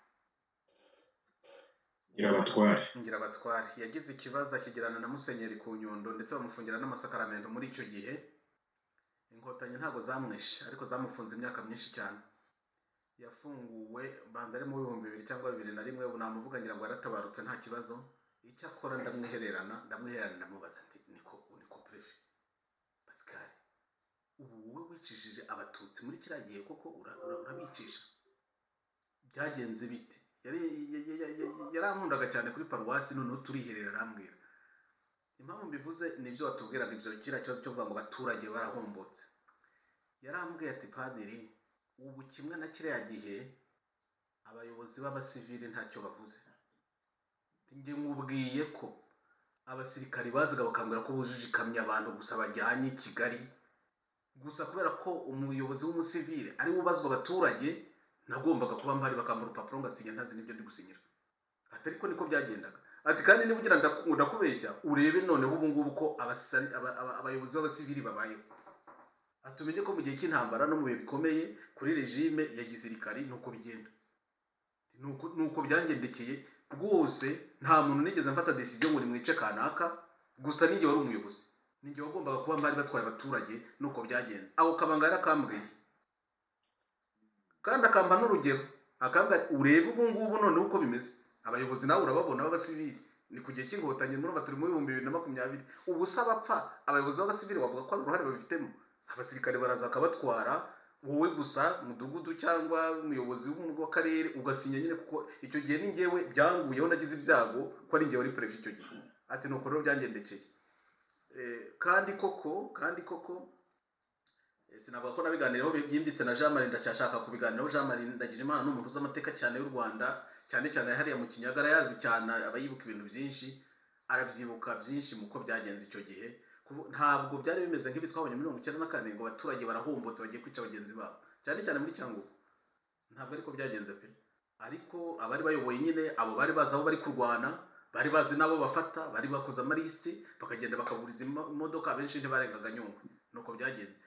A: Ngirabatware
B: Ngirabatware yagize ikibazo akigirana na Musenyeri ku Nyundo ndetse bamufungira n'amasakaramentu muri icyo gihe. Inkotanyi ntabwo zamwishe ariko zamufunze imyaka myinshi cyane. Yafunguwe banza ari mu bihumbi bibiri cyangwa bibiri na rimwe ubu namuvuga ngira ngo yaratabarutse nta kibazo. Icyo akora ndamwihererana ndamwihererana ndamubaza nti niko niko prefe Pascal ubu wowe wicishije abatutsi muri kiriya gihe koko urabicisha byagenze bite? Yari yarankundaga cyane kuri paruwasi noneho turiherera arambwira. Impamvu mbivuze nibyo watubwiraga ibyo kiriya kibazo cyo kuvuga ngo abaturage barahombotse. Yarambwiye ati padiri ubu kimwe na kiriya gihe abayobozi b'abasivili ntacyo bavuze. Njye nkubwiye ko abasirikari bazaga bakambwira ko bujuje ikamyo abantu gusa bajyanye i Kigali gusa kubera ko umuyobozi w'umusivili ari we ubazwa abaturage nagombaga kuba mpari bakambura urupapuro ngasinya ntazi n'ibyo ndi gusinyira. Ati ariko niko byagendaga. Ati kandi niba ugira ndakubeshya urebe noneho ubu ngubu ko abayobozi b'abasivili babayeho. Atumenye ko mu gihe cy'intambara no mu bihe bikomeye kuri regime ya gisirikari nuko bigenda. Nuko nuko byangendekeye rwose nta muntu nigeze mfata decision ngo nimwice kanaka gusa ninjye wari umuyobozi. Ninjye wagombaga kuba mpari batwaye abaturage nuko byagenze. Aho kabanga yarakambwiye. Kandi akamba n'urugero akambwa urebe ubu ngubu noneho uko bimeze. Abayobozi nawe urababona b'abasivili ni ku gihe cy'inkotanyi muri baturi mu bihumbi bibiri na makumyabiri ubu sabapfa abayobozi b'abasivili bavuga ko ari uruhare babifitemo. Abasirikare baraza akabatwara wowe gusa mudugudu cyangwa umuyobozi w'akarere ugasinya nyine kuko icyo gihe ni ngewe byanguyeho nagize ibyago ko ari ngewe wari prefe icyo gihe. Ati nuko rero byangendekeye. Eh kandi koko kandi koko sinavuga ko nabiganiraho byimbitse na Jean Marie ndacyashaka kubiganiraho. Jean Marie ndagije Imana n'umuntu uzamateka cyane y'u Rwanda cyane cyane hariya mu Kinyagara yazi cyane abayibuka ibintu byinshi arabyibuka byinshi muko byagenze icyo gihe. Ntabwo byari bimeze nk'ibi twabonye muri mirongo icyenda na kane ngo abaturage barahombotse bagiye kwica abagenzi babo cyane cyane muri Cyangugu. Ntabwo ariko byagenze pe. Ariko abari bayoboye nyine abo bari bazi aho bari kurwana bari bazi nabo bafata bari bakoze amalisiti bakagenda bakaburiza imodoka abenshi ntibarengaga Nyungwe. Nuko byagenze.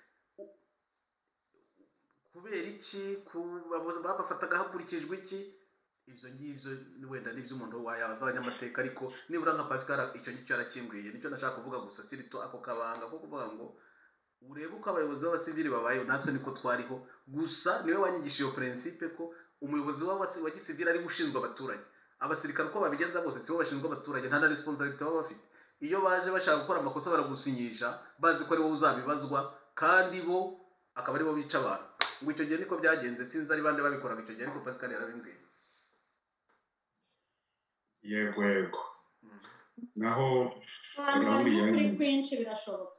B: Kubera iki babafataga hakurikijwe iki ibyo ngibyo wenda n'ibyo umuntu wayabaza abanyamateka ariko nibura nka Pascal icyo ngicyo yarakimbwiye nicyo nashaka kuvuga gusa sirito ako kabanga ko kuvuga ngo urebe uko abayobozi b'abasivili babayeho natwe niko twariho gusa niwe wanyigisha iyo principe ko umuyobozi wa gisivili ari gushinzwe abaturage. Abasirikare uko babigenza bose sibo bashinzwe abaturage nta na responsibility baba bafite. Iyo baje bashaka gukora amakosa baragusinyisha bazi ko ari wowe uzabibazwa kandi bo akaba ari bo bica abantu. Ngo icyo gihe niko byagenze sinzi ari bande babikoraga icyo gihe ariko Pascal yarabimbwiye.
A: Yego yego naho
C: Laburiyani kwinshi birashoboka.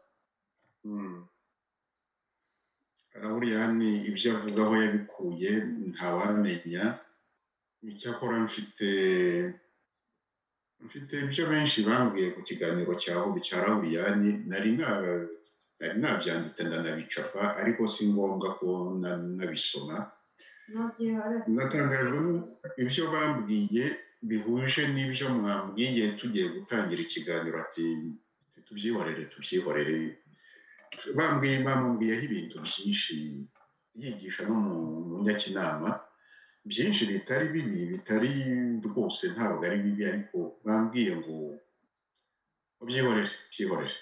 A: Laburiyani ibyo avuga aho yabikuye ntawamenya. Icyakora mfite mfite ibyo benshi bambwiye ku kiganiro cyaho cya Laburiyani nari nari nabyanditse ndanabicapa ariko si ngombwa ko nabisoma. Natangajwe ibyo bambwiye bihuje n'ibyo mwambwiye tugiye gutangira ikiganiro ati tubyihorere tubyihorere. Bambwiye bambwiyeho ibintu byinshi yigisha no mu nyakinama byinshi bitari bibi bitari rwose ntabwo ari bibi ariko bambwiye ngo ubyihorere byihorere.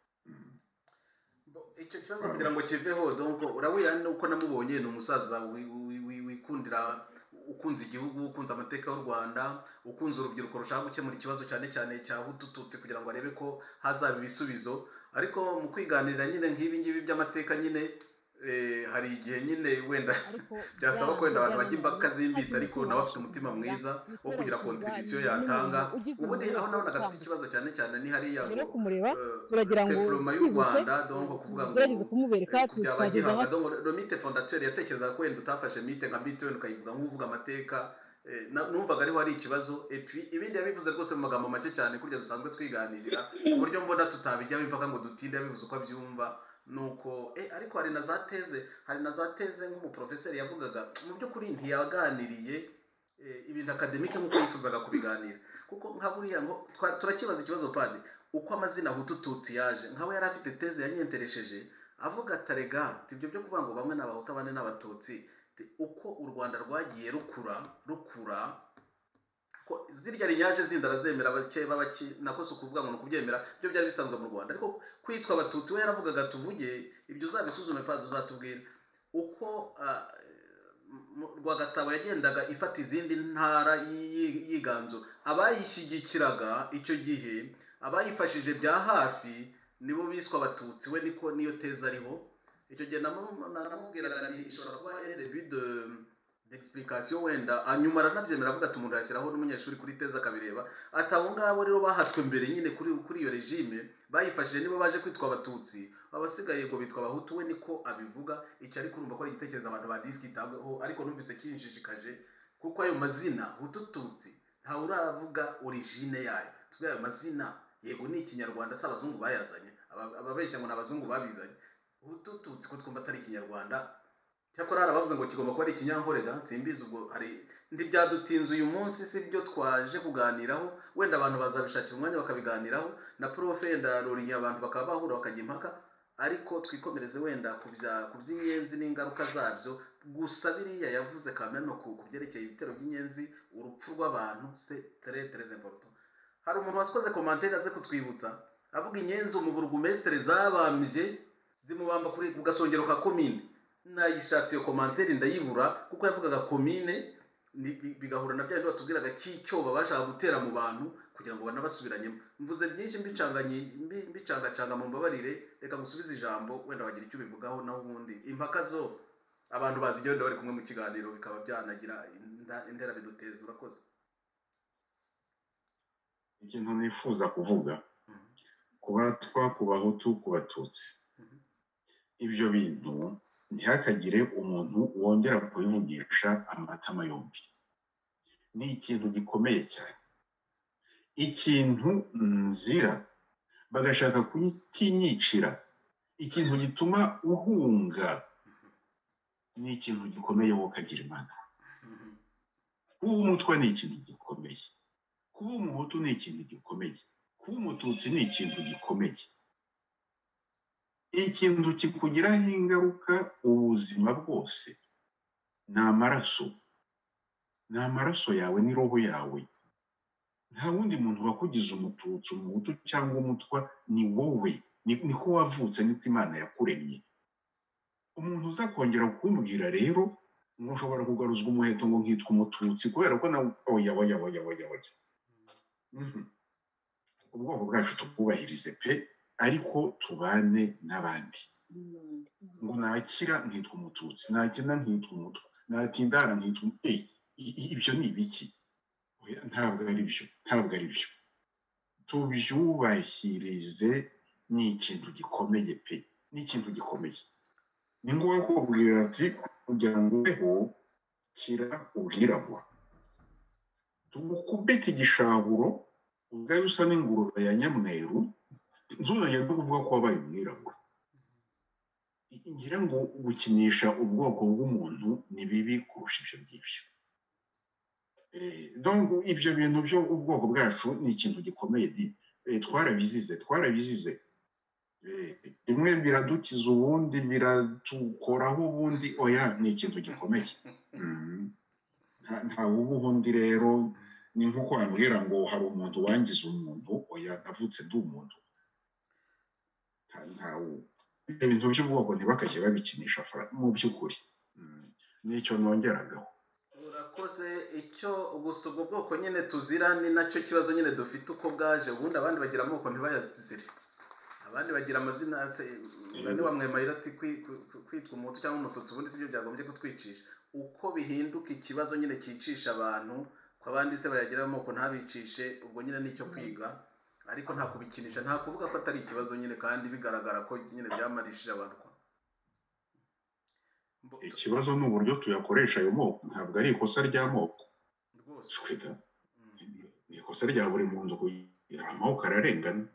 B: Icyo kibazo kugira ngo kiveho donc Laburiyani uko namubonye ni umusaza wikundira ukunze igihugu ukunze amateka y'u Rwanda ukunze urubyiruko rushaka gukemura ikibazo cyane cyane cya hutututse kugira ngo arebe ko hazaba ibisubizo. Ariko mu kwiganirira nyine nk'ibi ngibi by'amateka nyine eh, hari igihe nyine wenda
D: ariko
B: byasaba ko wenda
D: byaranze
B: abantu bajya impaka
D: byarananiranye nta
B: zimbitse
D: kintu
B: ariko
D: kimwe
B: nawe afite
D: babasha
B: umutima
D: kugenda
B: mwiza wo
D: Gitera
B: kugira
D: ishyurwa
B: kontribisiyo
D: n'umuntu
B: yatanga.
D: ugize
B: ubundi
D: umuntu
B: aho
D: wese
B: nabonaga afite
D: utambutse
B: ikibazo cyane cyane ni hariya
D: tuje
B: ngo
D: no kumureba
B: eh,
D: turagira ngo
B: development y'u
D: twihuse
B: Rwanda donc kuvuga ngo
D: tugerageze kumubereka
B: eh, ku bya
D: twageza
B: bagiraga
D: nka
B: donc le mite fondateur yatekerezaga ko wenda utafashe mite nka mite wenda ukayivuga nk'uvuga amateka eh, na- numvaga ariho hari ikibazo et puis ibindi yabivuze rwose mu magambo make cyane kurya dusanzwe twiganirira ku buryo mbona tutabijyaho impaka ngo dutinde yabivuze uko abyumva nuko eh, ariko hari na za teze hari na za teze nk'umuprofeseri yavugaga mu by'ukuri ntiyaganiriye eh, ibintu akademike nk'uko yifuzaga kubiganira kuko nka buriya ngo twa- turakibaza ikibazo padi uko amazina hutu tutsi yaje nkawe yari afite teze yanyenteresheje avuga atarega ibyo byo kuvuga ngo bamwe ni abahutu abandi ni abatutsi ti, uko u Rwanda rwagiye rukura rukura ko zirya rinyaje zindi arazemera bake babaki nako si ukuvuga ngo ni ukubyemera byo byari bisanzwe mu Rwanda ariko kwitwa abatutsi we yaravugaga tuvuge ibyo uzabisuzume pa uzatubwira uko ah, mu- Rwagasabo yagendaga ifata izindi ntara yi- yi- yiganzo abayishyigikiraga icyo gihe abayifashije bya hafi nibo biswa abatutsi we niko niyo teza ariho icyo gihe namu- namubwiraga nti ishobora kuba ari début de d'explication wenda hanyuma aranabyemera avuga ati umuntu yashyiraho n'umunyeshuri kuri teza akabireba ati abo ngabo rero bahatswe mbere nyine kuri kuri iyo regime bayifashije nibo baje kwitwa abatutsi abasigaye ngo bitwa abahutu we niko abivuga icyo ariko urumva ko ari igitekerezo abantu badiskitabweho ariko numvise kinshishikaje kuko ayo mazina hutu tutsi ntawe uravuga origine yayo tubwire ayo mazina yego ni ikinyarwanda si abazungu bayazanye aba- ababeshya ngo ni abazungu babizanye hutu tutsi ko twumva atari ikinyarwanda cyakora hari abavuze ngo kigomba kuba ari ikinyankorega simbizi ubwo hari ntibyadutinze uyu munsi si byo twaje kuganiraho wenda abantu bazabishakira umwanya bakabiganiraho na profe wenda ruriye abantu bakaba bahura bakajya impaka ariko twikomereze wenda ku bya ku by'inyenzi n'ingaruka zabyo gusa biriya yavuze kameno ku ku byerekeye ibitero by'inyenzi urupfu rw'abantu c'est très très important hari umuntu watwoze commentaire aze kutwibutsa avuga inyenzi mu burugumestre zabambye zimubamba kuri ku gasongero ka komine nayishatse iyo commentaire ndayibura kuko yavugaga komine ni- bi- bigahura na bya bindi batubwiraga cy'icyoba bashaka gutera mu bantu kugira ngo banabasubiranyemo mvuze byinshi mbicanganye mbi- mbicangacanga mu mbabarire reka gusubiza ijambo wenda wagira icyo ubivugaho naho ubundi impaka zo abantu bazijya wenda bari kumwe mu kiganiro bikaba byanagira inda- indera biduteza urakoze.
A: ikintu nifuza kuvuga
B: Mhm,
A: ku batwa ku bahutu ku batutsi
B: mhm,
A: ibyo bintu ntihakagire umuntu wongera kubivugisha amatama yombi ni ikintu gikomeye cyane ikintu nzira bagashaka kukinyicira ikintu gituma uhunga ni ikintu gikomeye wowe ukagira imana
B: mhm,
A: kuba umutwa ni ikintu gikomeye kuba umuhutu ni ikintu gikomeye kuba umututsi ni ikintu gikomeye ikintu kikugiraho ingaruka ubuzima bwose ni amaraso ni amaraso yawe ni roho yawe nta wundi muntu wakugize umututsi umuhutu cyangwa umutwa ni wowe ni- niko wavutse niko imana yakuremye umuntu uza kongera kumbwira rero ngo ushobora kugaruzwa umuheto ngo nkitwa umututsi kubera ko nawe oya oya oya oya oya Mhm. ubwoko bwacu tubwubahirize pe ariko tubane n'abandi ngo nakira nkitwa umututsi nakina nkitwa umutwa natindara nkitwa umu- Eh, i- i- ibyo ni ibiki Oya, ntabwo ari byo ntabwo ari byo tubyubahirize ni ikintu gikomeye pe ni ikintu gikomeye ni ngombwa kubwira ati kugira ngo ubeho kira ubwirabura tugukubita igishahuro ubwawe usa n'ingurube ya nyamweru ntuzongere no kuvuga ko wabaye umwirabura ngira ngo gukinisha ubwoko bw'umuntu ni bibi kurusha ibyo ngibyo Eh, donc ibyo bintu byo ubwoko bwacu ni ikintu gikomeye di Eh, twarabizize twarabizize Eh, rimwe biradukiza ubundi biratukoraho ubundi oya ni ikintu gikomeye Mhm. nta nta wubaho undi rero ni nk'uko wambwira ngo hari umuntu wangiza umuntu oya navutse ndi umuntu nta nta wu- ibyo bintu by'ubwoko ntibakajye babikinisha fra- mu by'ukuri Mhm. nicyo nongeragaho
B: urakoze icyo gusa ubwo bwoko nyine tuzira ni nacyo kibazo nyine dufite uko bwaje ubundi abandi bagira amoko ntibayazire abandi bagira amazina ngane wa mwemayira ati kwitwa umutu cyangwa umututsi ubundi sibyo byagombye kutwicisha uko bihinduka ikibazo nyine cyicisha abantu ko abandi se bayagira amoko ntabicishe ubwo nyine nicyo kwiga ariko nta kubikinisha nta kuvuga ko atari ikibazo nyine kandi bigaragara ko nyine byamarishije abantu
A: ikibazo ni uburyo tuyakoresha ayo moko ntabwo ari ikosa ry'amoko
B: rwose
A: ni ikosa rya buri muntu kugira amoko ararengana